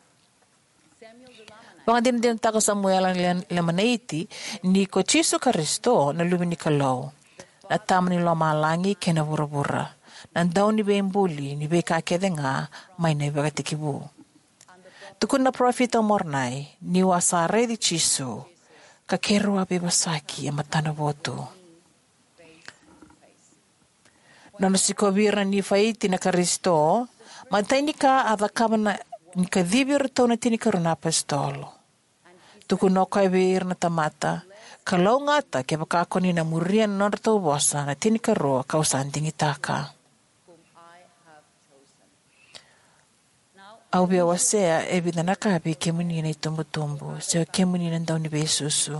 Baka dinentin tako Samuel ang lamanaiti ni ko Chisu Karisto na lubi ni kalo. Na tama ni lomalangi kena bura-bura. Nandaw ni be imbuli, ni be kakede nga, may naibagatikibu. Tukun na profita mornay, ni wasare di Chisu, kakero abe basaki ang matanaboto. Nano si kobira ni faiti na Karisto, matay ni ka adakaman na ni kadibir to na tinikaruna pastolo. Tukun no kaibir na tamata, kalau ngata kaya baka ako ni namurian non rato bosa na tinikaro kausanting itaka. Au bia wasea e bida nakabi kemunina itumbu-tumbu seo kemunina daw ni besusu.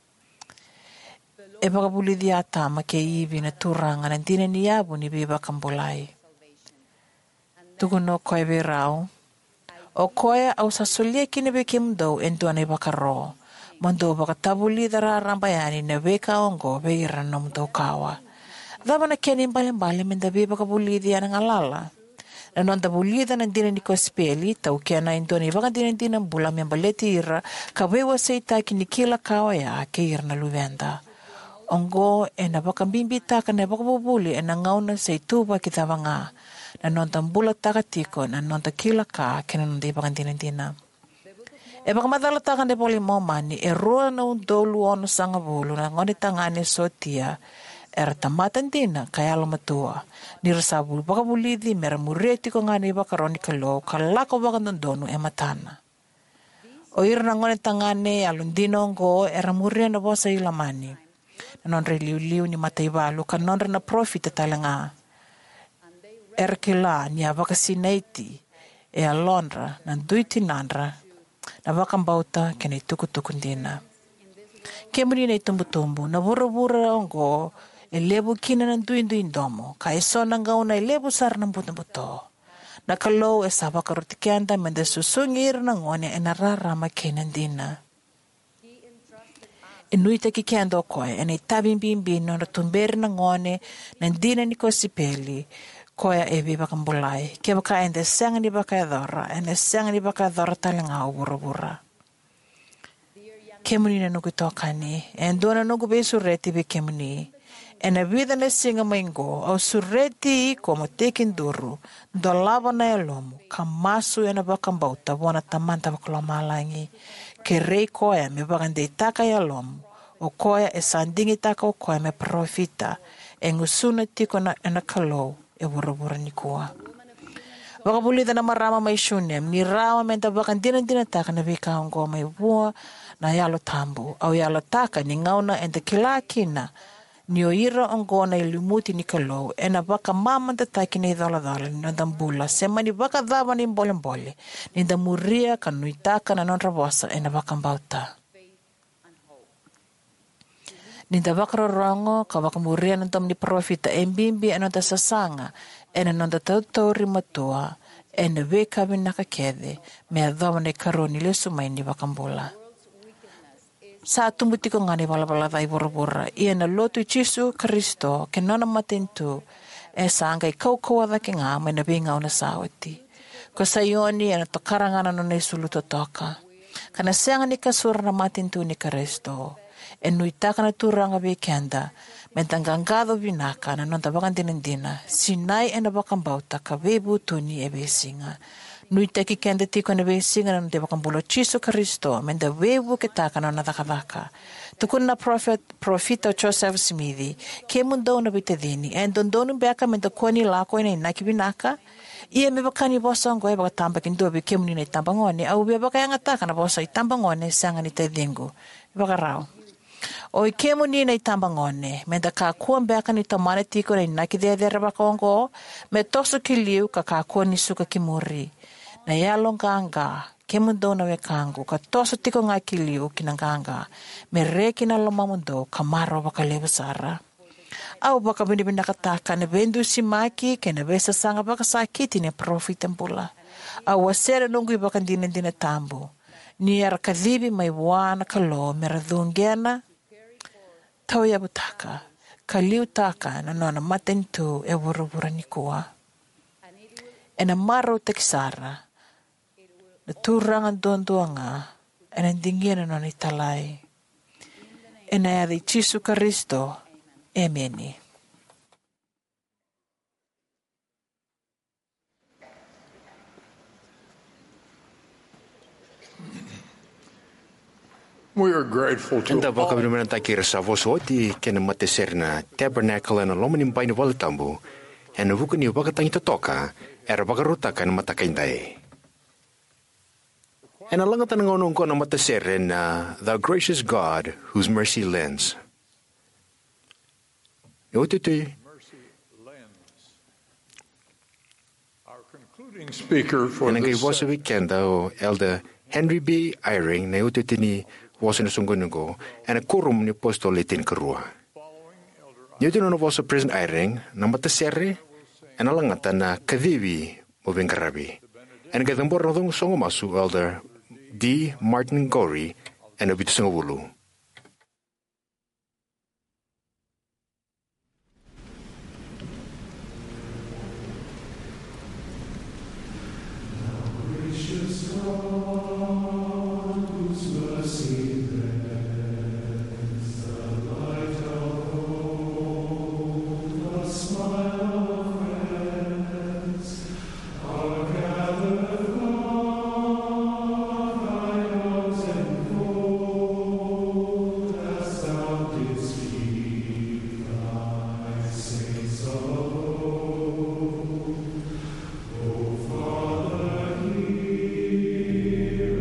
E baka buli diata make ibi na turanga na dina niyabu ni biba kambulay. Tuguno koe berao. O koe au sasulia kinibe kimdo ento anay bakaro. Mando baka tabuli dararang bayani na beka ongo beiran nom do kawa. Daba na kenin balim-balim menda biba kabuli diya ng alala. Nanon tabulida ng dinan ni Kospeli, tau kaya na ito ni baka dinan din ng bulam yung baletira, kabewa sa ita kinikila kawaya kaya na luvenda. Onggo, e na baka bimbita ka na baka bubuli, e nangaw na sa ituba kita nga. Nanon tambulat takatiko, nanon takila ka, kaya nanon di baka dinan dinan. E baka madalata ka na poli mo mani, e ruwa na un dolu ono sa nga bulo, na ngonit tangani sotia, era tamatan din na kaya lumatua. Nirasabu baka bulidi mera mureti ko nga ni baka roni kalo kalako baka nondono e matana. O ira na ngone tangane alundino ngo era muria na bosa ilamani. Nanon reliu-liu ni mataybalu kanon na profit talanga. Era kila niya baka sinaiti e alonra nan duiti nanra na baka mbauta kena itukutukundina. Kemuri na itumbu-tumbu na bura-bura ngo e lebu kina ng duin-duin domo, ka iso nang gauna e lebu sar ng buto-buto. Nakalo e saba karutikyanda mende susungir ng ngone e nararama kinandina. Inuita kikiando ko e na itabing-bimbin no natumberi ng ngone nandina ni Kosipeli, koya e biba kambulay, kaya baka ende siyang ni baka edora, ende siyang ni baka edora talanga ubura-bura. Kemuni na nugu tokani, e ndo na nugu besu reti be kemuni, e na vida na singa maingo, au sureti como tekin duru, do lava na elomo, kamasu e na bakambauta, wana tamanta bakalomalangi, ke rei koya me bakande itaka elomo, o koya e sandingi taka o koya me profita, e ngusuna tiko na e na kalou, e wura-wura ni kuwa. Bakabulida na marama may shunem, ni rawa menta bakandinan-dinan taka na bikaong ko may buwa, na yalo tambu, au yalo taka ni ngauna enda kilakina, ni oira ang gona ilumuti ni kalo, e na baka mamanta taki ni dala-dala ni nadambula, sema ni baka daba ni mbole-mbole, ni damuria kanuitaka na non-rabosa, e na baka mbauta. Ni dabaka rorongo, kabaka muria ng tom ni profita, e mbimbi ano da sasanga, e na non-datauto rimatua, e na beka bin nakakede, me adama ni karoni le sumay ni bakambula. Sa tumbuti ko nga ni balabaladay bura-bura, iya na loto Chisu Karisto, kinona matintu, e sanga ikaw kawada ki nga, may nabingaw na sawati. Ko sa yoni, ano to karanganan na isuluto toka. Kana siyang ni kasura na matintu ni Karisto, e nuita ka na turang abikenda, mentanggangado binaka na nung tabakan dinindina, sinay e nabakang bauta ka bebuto ni ebesinga. Nuita ki kenda tiko na besinga na nung tabakang bulo Chisu Karisto, menda webu kita ka na natakabaka. Tukun na prophet, profita Joseph Smithi, ke mundo na bitadini, e dondo nung beka menda kuwa ni lako na inaki binaka, iya me baka ni bosa ang goe baka tambak indobi ke muni na itambangone, au bia baka yung ataka na bosa itambangone sanga ni tedingo. Baka raw. O ikemo ni na itambangone, menda ka kuwa beka ni tamane tiko na inaki dedera baka ongo, me toso kiliu ka kakuwa ni suka kimuri. Na yalong kanga, kemundo na wekangu, ka toso tiko nga kiliu kinanganga, me reki na lomamundo, kamaro baka lebasara. Au baka bini bina kataka na bendu si maki ke na besa sanga baka sakiti ni profit pula. Au wasera nungu baka dina dina tambu. Ni ara kadhibi mai wana kalo meradhungena. Tau ya butaka. Kaliu taka na nona maten tu e wurubura ni kua. E na maro tekisara. Na turangan dondoanga. E na dingina nona italai. E na ya di Jesu Kristo. Amen. We are grateful to Enda baka bina takir sa vosoti kena mateserna tabernacle na lomanim painu waltambu. Ena vuku ni baka tangi totoka era baka rutakan matakaindai. Ena langatan ngonong ko na mateserna the gracious God whose mercy lends. Yotiti. Speaker for Ena kay this vosa weekend o Elder Henry B. Eyring na yotiti ni vosa na sunggunugo ena kurum ni postolitin kerua. Yotiti no vosa President Eyring na mateserre ena langatan na kadiwi moving karabi. Ena katambor na thong songo masu Elder D. Martin Gorey ena bitu sangawulu. Father, hear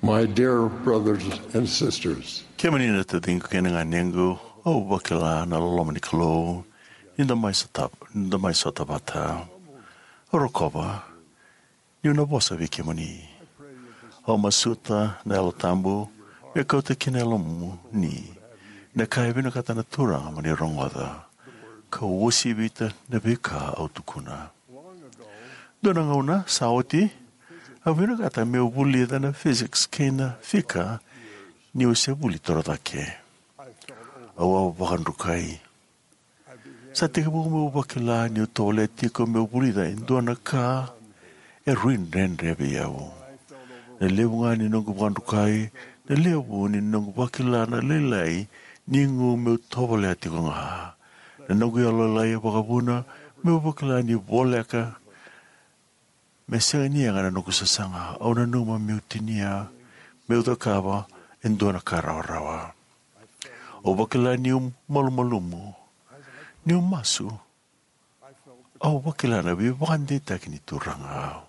My dear brothers and sisters, Kia manina te tingu kena ngā nengu, au wakila na loloma ni kalo, ninda mai sa ninda mai sa tabata, orokova, ni una bosa vi kia mani. O masuta na alo tambu, me kauta kina lomu ni, na kai vina katana turanga mani rongoda, ka uosi vita na vika au tukuna. Dona ngauna, saoti, a vina kata me ubuli na physics kena fika, ni o se buli torodake. Au au wakanrukai. Sa te kabu me ubakila ni o tole tiko me ubuli da induana ka e ruin ren rebe iau. Na lewu ngā ni nongu wakanrukai, na lewu ni nongu wakila na lelai ni ngu me utobole atiko ngā. Na nongu yalalai wakabuna me ubakila ni woleka me senga nia ngana nongu sasanga au na numa me utinia me utakawa Endona ka rawa. O wakila ni um malumalumu, ni um masu. O wakila na bi wande takini turanga.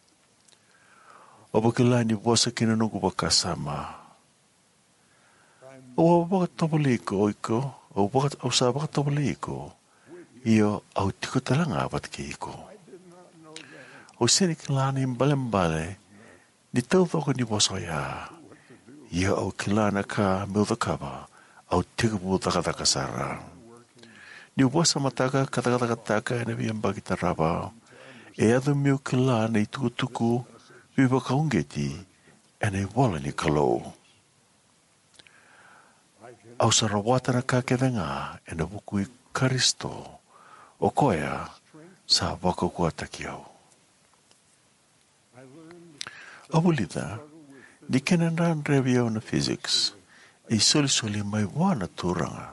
O wakila ni wasa kina nungu wakasama. O waka topoliko iko, o waka o sa waka topoliko, iyo au tiko talanga watke iko. O senik lani mbale-mbale, ni tau waka ni wasa ya. Ia au kilana ka meudakaba au tikapu takataka sara. Ni wasa mataka katakataka taka ena viamba kita raba. E adu meu kilana i tukutuku viva kaungeti ena i wala ni kalau. Au sarawatana ka kevenga ena wuku i Karisto o koea sa wako kua takiau. Awulida, Ni kena ran review na physics, e soli soli mai wana turanga.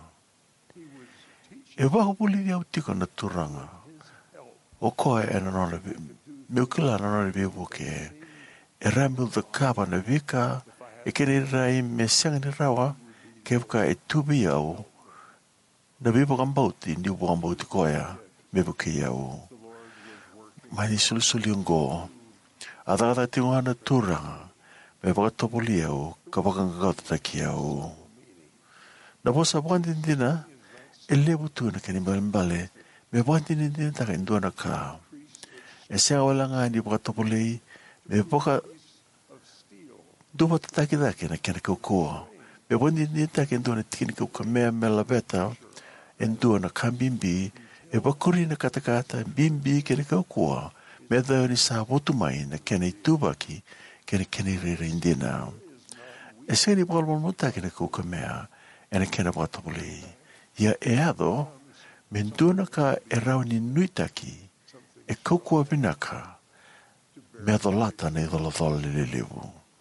E waho puli au tiko na turanga. O koe e na nona, meu kila na nona via wuke, e rambil da kaba na vika, e kene rai me sanga ni rawa, ke waka e tubi au, na viva kambauti, ni wakambauti koea, me wuke au. Mai ni soli soli ungo, a takata tingo hana turanga, me wakatopoli au, ka wakangakau tataki au. Na posa wakandindina, e lebu tuna kani mbale, me wakandindina taka induana ka. E sea wala ngā ni wakatopoli, me waka duwa tataki dake na kena kaukua. Me wakandindina taka induana tikini kauka mea mela beta, induana ka bimbi, e wakuri na katakata, bimbi kena kaukua, me dhao ni sa wotumai na kena itubaki, kena kena rere indina. E se ni walwal muta kena kuka mea, ena kena watapuli. Ia e ado, menduna ka e rau ni nuitaki, e kukua vinaka, mea dolata na idolodola lelewu.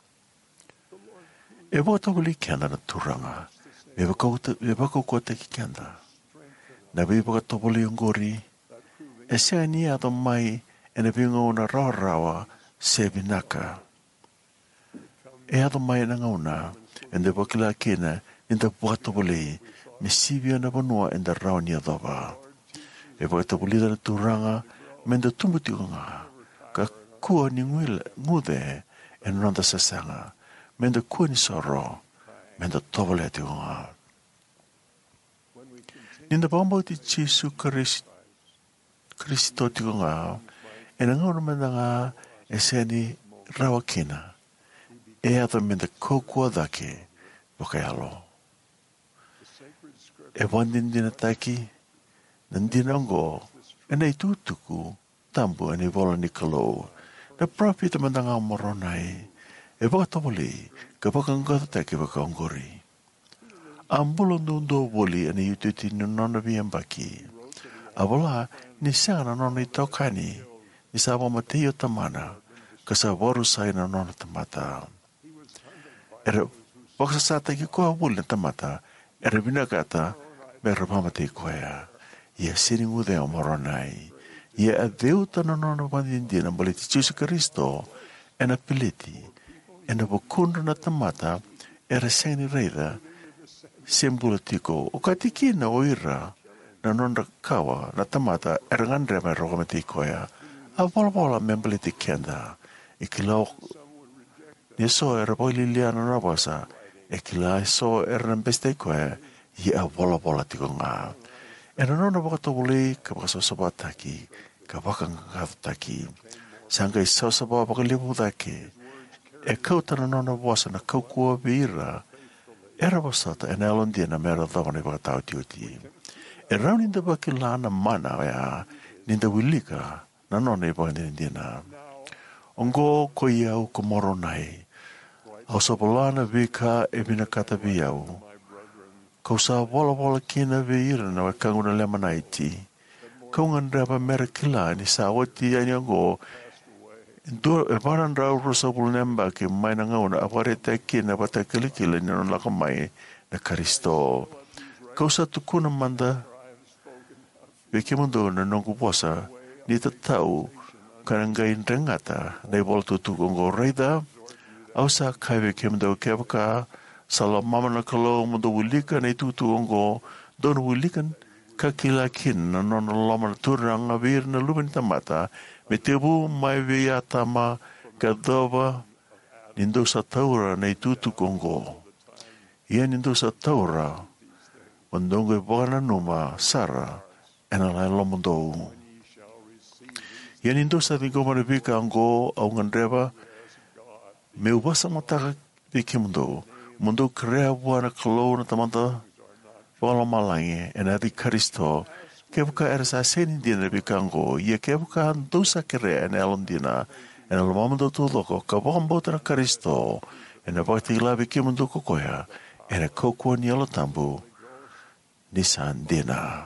E watapuli kena na turanga, me wakakukua teki kenda. Na vi wakatapuli ungori, e se ni ado mai, ena vinga una rawa rawa, se vinaka. E ato mai na ngauna, e te wakila kena, e te wakatapuli, me sivia na wanua e te rauni adowa. E wakatapuli na turanga, me te tumutiunga, ka kua ni ngude, e nanda sasanga, me te kua ni soro, me te topole atiunga. Ninda pambauti Jesu Kristo tiunga, e na ngauna me nga, e seni rawa kena, e ato me te kokua dake wakaialo. E wandindina taki, nandina ngo, e nei tutuku, tambu e nei wola ni kalau, na profita me nga moronai, e wakatopoli, ka wakangata take wakaongori. Ambulo nundo woli e nei ututi nunona viambaki. A wala, ni sanga nona i taukani, ni sa wamateo tamana, ka sa waru sai na nona tamata. Era wakasata ki koa wuli na tamata, era vinagata me rapamate koea. Ia sini ngude o moronai. Ia a deu tana nona wandindina maliti Jesu Kristo, ena piliti, ena wakundra na tamata, era seni reida, sembula tiko, o katiki na oira, na nona kawa, na tamata, era ngandre me rokamate koea. A wala wala me maliti kenda, i kilau Ni so e rapo li lia na rabasa. E kila e so e rana beste koe. I a wala wala tiko ngā. E na nona waka tawuli ka waka sosaba taki. Ka waka ngātu taki. Sanga i sosaba waka lipu taki. E kautana nona wasa na kaukua vira. E rabasata e na alondia na mera dhawane waka tau tioti. E rau ninda waki lana mana ea. Ninda wilika na nona i waka nindina. Ongo ko iau ko moro nai. Au sapolana vika e mina kata viau. Kau sa wala wala kina veira na wakanguna lema naiti. Kau ngandrapa mera kila ni sa wati ani ongo. Ndo e paran rau rosa bulnemba ki mai na ngauna apare te kina pata kilikila ni non laka mai na Karisto. Kau sa tukuna manda veki mundo na nongu posa ni tatau kanangai ndengata na ibol tutu ongo reida au sa kai veki mundo kevaka sala mama na kalo mundo wilika na tutu ongo don wilikan kakila kin na non loma turanga vir na luben tamata me tebu mai via tama kadova nindo sa taura na tutu kongo ia nindo sa taura mondongo bana numa sara ena la lomondo ia nindo sa vingo mara vika ango au ngandreva me ubasa mataka viki mundo mundo krea buana kalo na tamanta wala malangi ena di Karisto kebuka ersa seni dina bikango ia kebuka dosa kere ena alondina ena lomamando tuloko kabambo na Karisto ena bakti la bikimundo kokoya ena kokwa ni alotambu nisan dina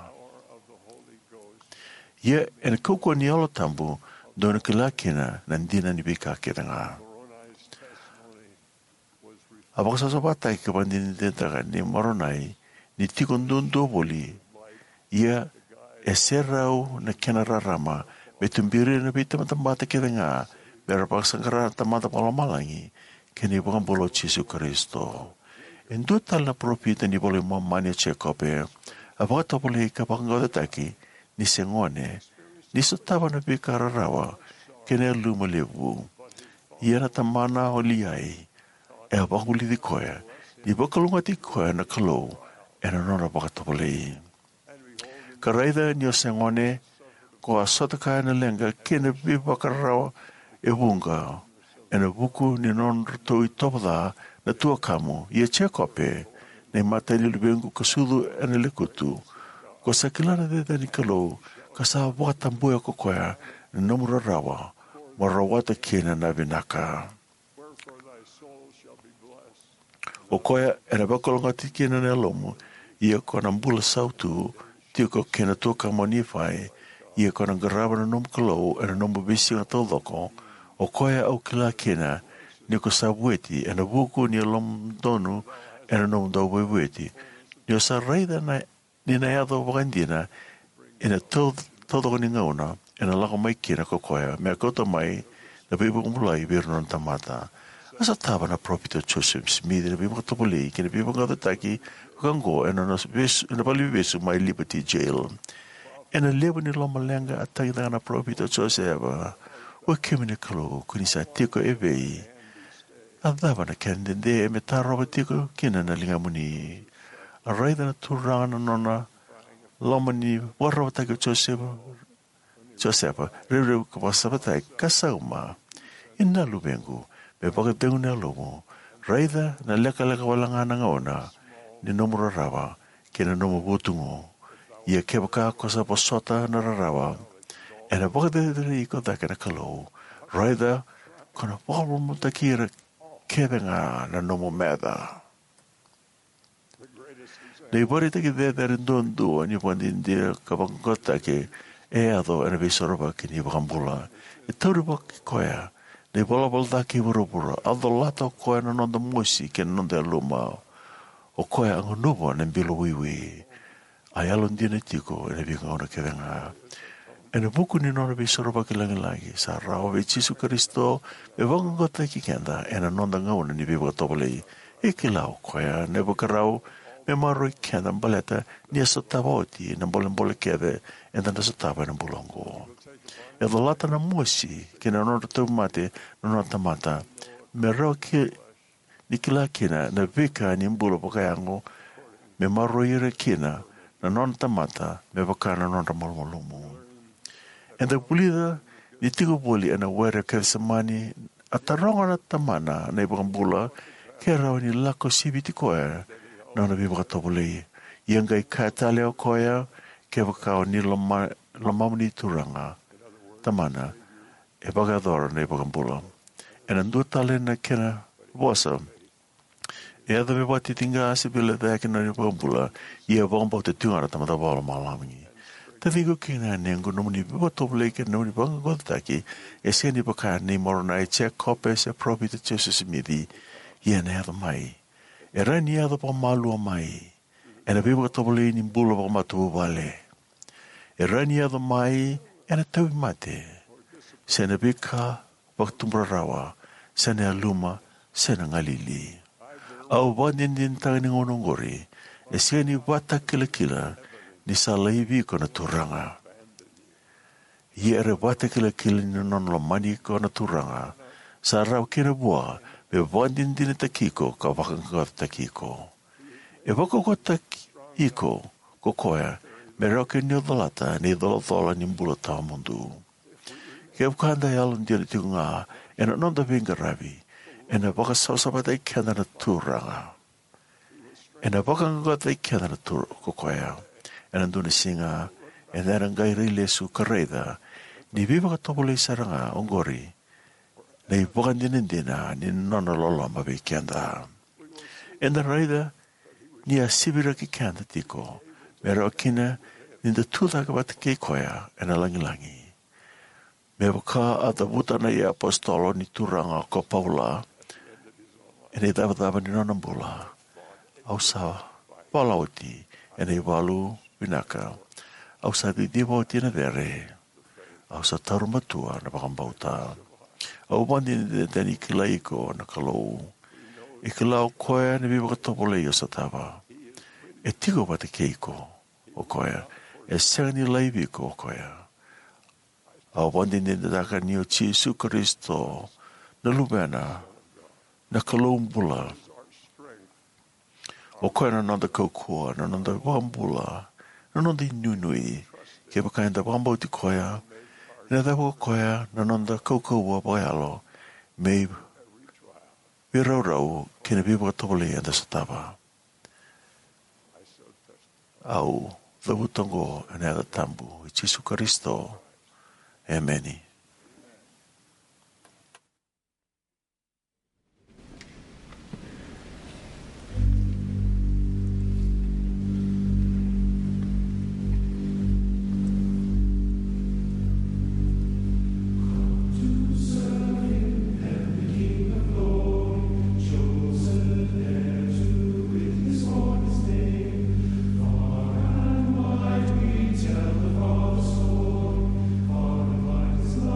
ia ena kokwa ni alotambu dona kilakina nandina ni bikakiranga abaksa sobatai kabandini dentaka ni moronai ni tikondundu boli ia e serau na kenara rama betumbiri na bita matamata kedenga berapa sangkara tamata palamalangi kini bukan bolo Yesus Kristo endo tal na profita ni bole mamanya chekope abata bole kapanggoda taki ni sengone ni sotaba na bikara rawa kene lumalebu ia na tamana holiai e abanguli di koya di bakalunga di koya na kalau e na nora bakatopolei. Karaida ni o sengone ko a sotaka na lenga kene bibakarawa e bunga e na buku ni non rutoi topada na tua kamo i e chekope ne matani lubengu kasudu e na lekutu ko sakilana de dani kalau ka sa watambuya ko koya na nomura rawa marawata kena na vinaka. O koia e na bakolonga tiki na lomo, ia kona mbula sautu, tio ko kena toka monifai, ia kona garaba na nomu kalau e na nomu bisi nga taudoko, o koia au kila kena, ni ko sa bueti, e na buku ni lomu donu, e na nomu dau bueti. Ni o sa raida na, ni na yado wakandina, e na taudoko ni ngauna, e na lako mai kena ko koia, mea kota mai, na bibu kumulai biru non tamata. Asa taba na propito Joseph Smith na bibu katopoli kina bibu katataki kango ena na besu na pali besu mai Liberty Jail ena lebo ni loma lenga ataki na propito Joseph o kemine kalo kuni sa tiko evei adaba na kende de me taro tiko kina na linga muni a raida na turana nona loma ni warro taki Joseph Joseph rere kapasabata kasauma ina lubengu me paka tengu ne lomo raida na leka leka walanga na ngaona ni nomura rawa kena nomo butungo ia kebaka kosa posota na rawa ena paka tengu iko taka na kalau raida kona polo mutakira kebenga na nomo meda nei bori taki deda rindondu ani pandindia kapangkota ke e ado ena visoroba kini bakambula e tauri baki koya ne bola bola ki burubura ado lato koe na nonda mosi ke nonda luma o koe ango nubo na bilo wiwi ai alon dina tiko ene vinga ona ke venga ene buku ni nona bisoroba ki langi lagi sa rao ve Yesu Kristo e vanga gota ki kenda ene nonda ngauna ni biba topolei e ki lau koe ne buka rao me maro i kenda mbaleta ni aso taboti na mbole mbole keve enda na taba na bulongo e do lata na mosi ke na nora tau mate na nora tamata me rau ki ni kila kina na vika ni mbula pakayango me maro ira kina na non tamata me vakana non ramalmalumu. And the pulida ni tigo boli ana wera kersamani ataronga na tamana na ibambula ke rau ni lako sibiti koe na na viva katobulei. Iangai katale o koea ke vakao ni lama lamamuni turanga tamana e bagadora na ibambula. And andu tale na kena wasa e ada me wati tinga ase pile te ake na ibambula ia vambau te tungara tamata wala malamingi. Ta vigo kina nengo nomuni viva tobulei ke nomuni banga godtaki e se ni baka ni morona e che kope se probi te chesu simidi ia ne ada mai. E rani ada pa malua mai. E na viva tobulei ni mbula pa matu wale. E rani ada mai e na tau mate. Se na bika waktumbra rawa, se na aluma, se na ngalili. Au wandindin tangani ngonongori, e se ni wata kila kila, ni salaivi ko na turanga. Ia ere wata kila kila ni non lomani ko na turanga, sa rau kira bua, be wandindin takiko ka wakangkot takiko. E wako ko takiko, ko koea, me rau ke nio dalata ni dolotola ni mbula tawa mundu. Ke ukanda yalun dia di tunga, e na nonda vinga ravi, e na waka sausapata i kenda na turanga. E na waka ngota i kenda na tur kokoea, e na duna singa, e na rangai rile su kareida, ni viva ka topole i saranga ongori, na i waka dinindina ni nona lola mabe kenda. E na raida, ni a sibira ki kenda tiko, me rao kina, ni da tūtaka wata kei koea, e na langi langi. Me waka a ta wutana i apostolo ni turanga ko Paula, e nei tawa ni nona mbula, au sa walauti, e nei walu winaka, au sa di diwa o tina vere, au sa tarumatua na wakambauta, au wandi ni deni kilaiko na kalou, e kilau koea ni viwa katopole i o sa tawa, e tiko wate keiko o koea, e sengani laiviko o koea, au wandi ni daka ni o Jesu Kristo na lumena na kalumbula o koe na nanda kaukua na nanda wambula na nanda inunui ke pakainda wambau ti koea na dawa koea na nanda kaukua waialo me wiraurau ke na biwa topole anda sataba au dhavutango ane ada tambu i Jesu Kristo. Amen. Tell the Father's Lord, heart of light is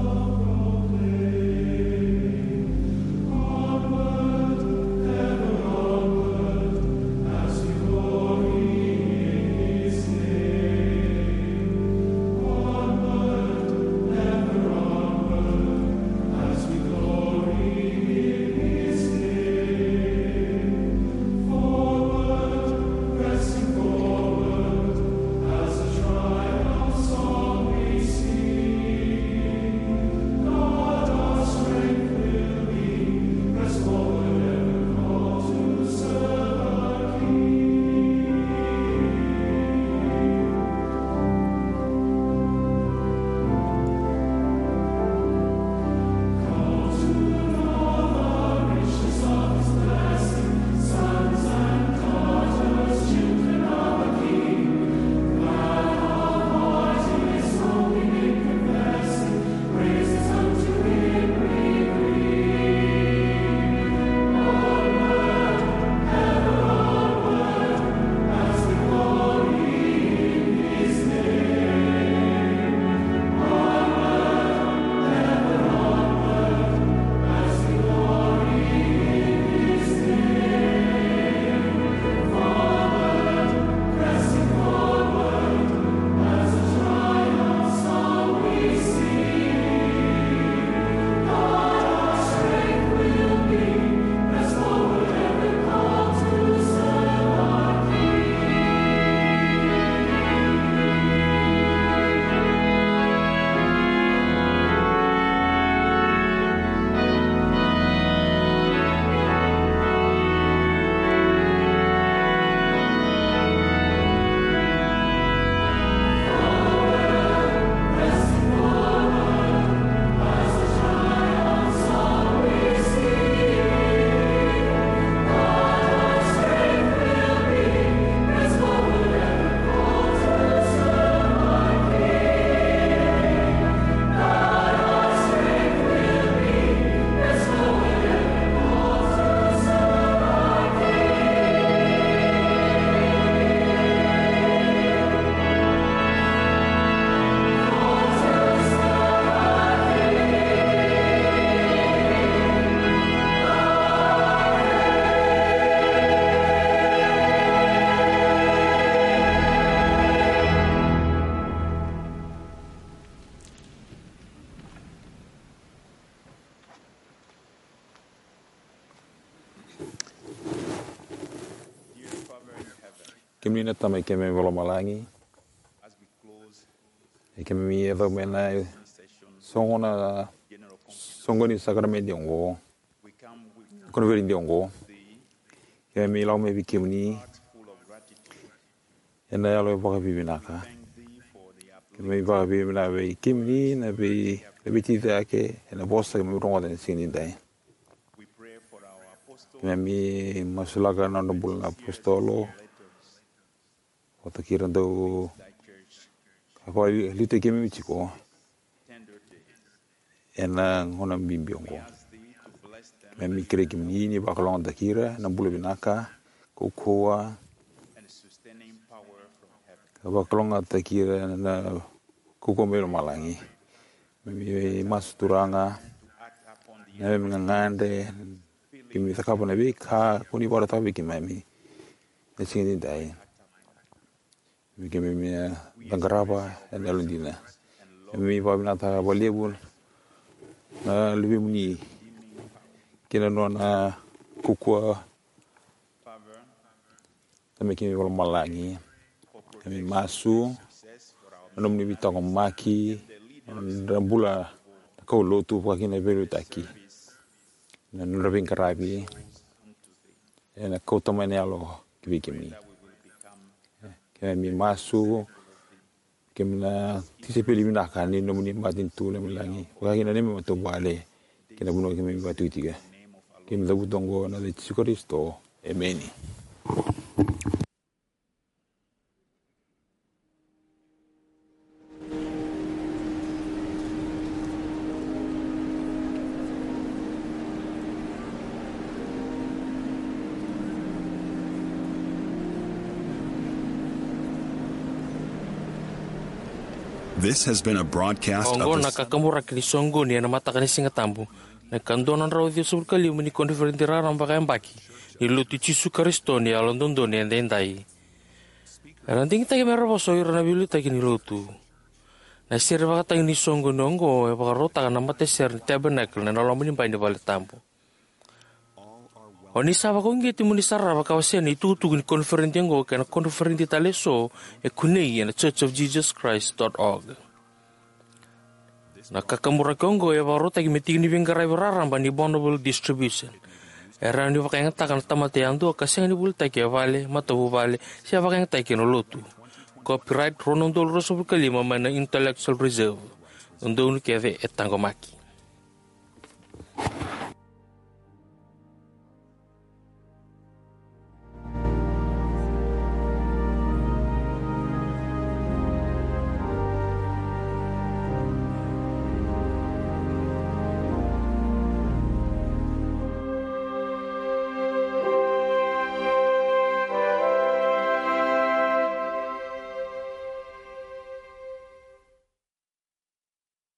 Kemi na tamai kemi wala malangi. E kemi mi edo mena songona songoni sakramenti ongo. Kono veri ndi ongo. Kemi mi lau me bikimni. Ena yalo baka bibinaka. Kemi baka bibinaka be kimni na be be tita ake ena bosta kemi rongo den sini dai. Kemi masulaga nando bulan apostolo. Wata kira do apa lite kemi chiko. Ena ngona bimbiongo. Kemi kire kemi ni bakalong da kira na bulu binaka kokoa. Bakalong da kira na kokomero malangi. Kemi mas turanga. Na ngande kemi sakapo na bika kuni bora tabi kimami. Esini dai. Kemi mi dangaraba en elundina. Kemi babina ta balebul. Na lebih muni kena nona kukua. Kami kemi wal malangi. Kami masu. Nom ni bitang maki. Rambula kau lotu pakina beru taki. Na nurabing karabi. Na kau tamane alo kibi kemi. Kemi masu. Kemi na tise peli minakani no muni matin tu le melangi. Pakina ne mato bale. Kena buno kemi batu tiga. Kemi dabu tongo na de Yesus Kristo. Amen. This has been a broadcast Ongo of na kakamura kini songo ni na mata kani singa tambu. Na kandonan raw Dios sul kali muni konferenti raram baka mbaki. Ni luti Yesus Kristo ni alondondo ni endai. Ranting ta kemera boso ira na bilu ta kini lutu. Na sir baka ta ni songo nongo e baka rota na mate ser tabernacle na lo muni painde bale tambu. Oni saba ko ngeti muni sarra baka wasen itu tu ni konferenti ngo kana konferenti taleso e kunei na church of jesus christ dot org. Nakakamura kongo ya barota ki meeting ni bengara bararam bani bondable distribution. Era ni baka ngata kan tamate ando kasi ni bulta ki vale matabu vale sia baka ngata ki no lotu. Copyright Ronon Doloroso Kalima mana intellectual reserve. Undo ni keve etangomaki.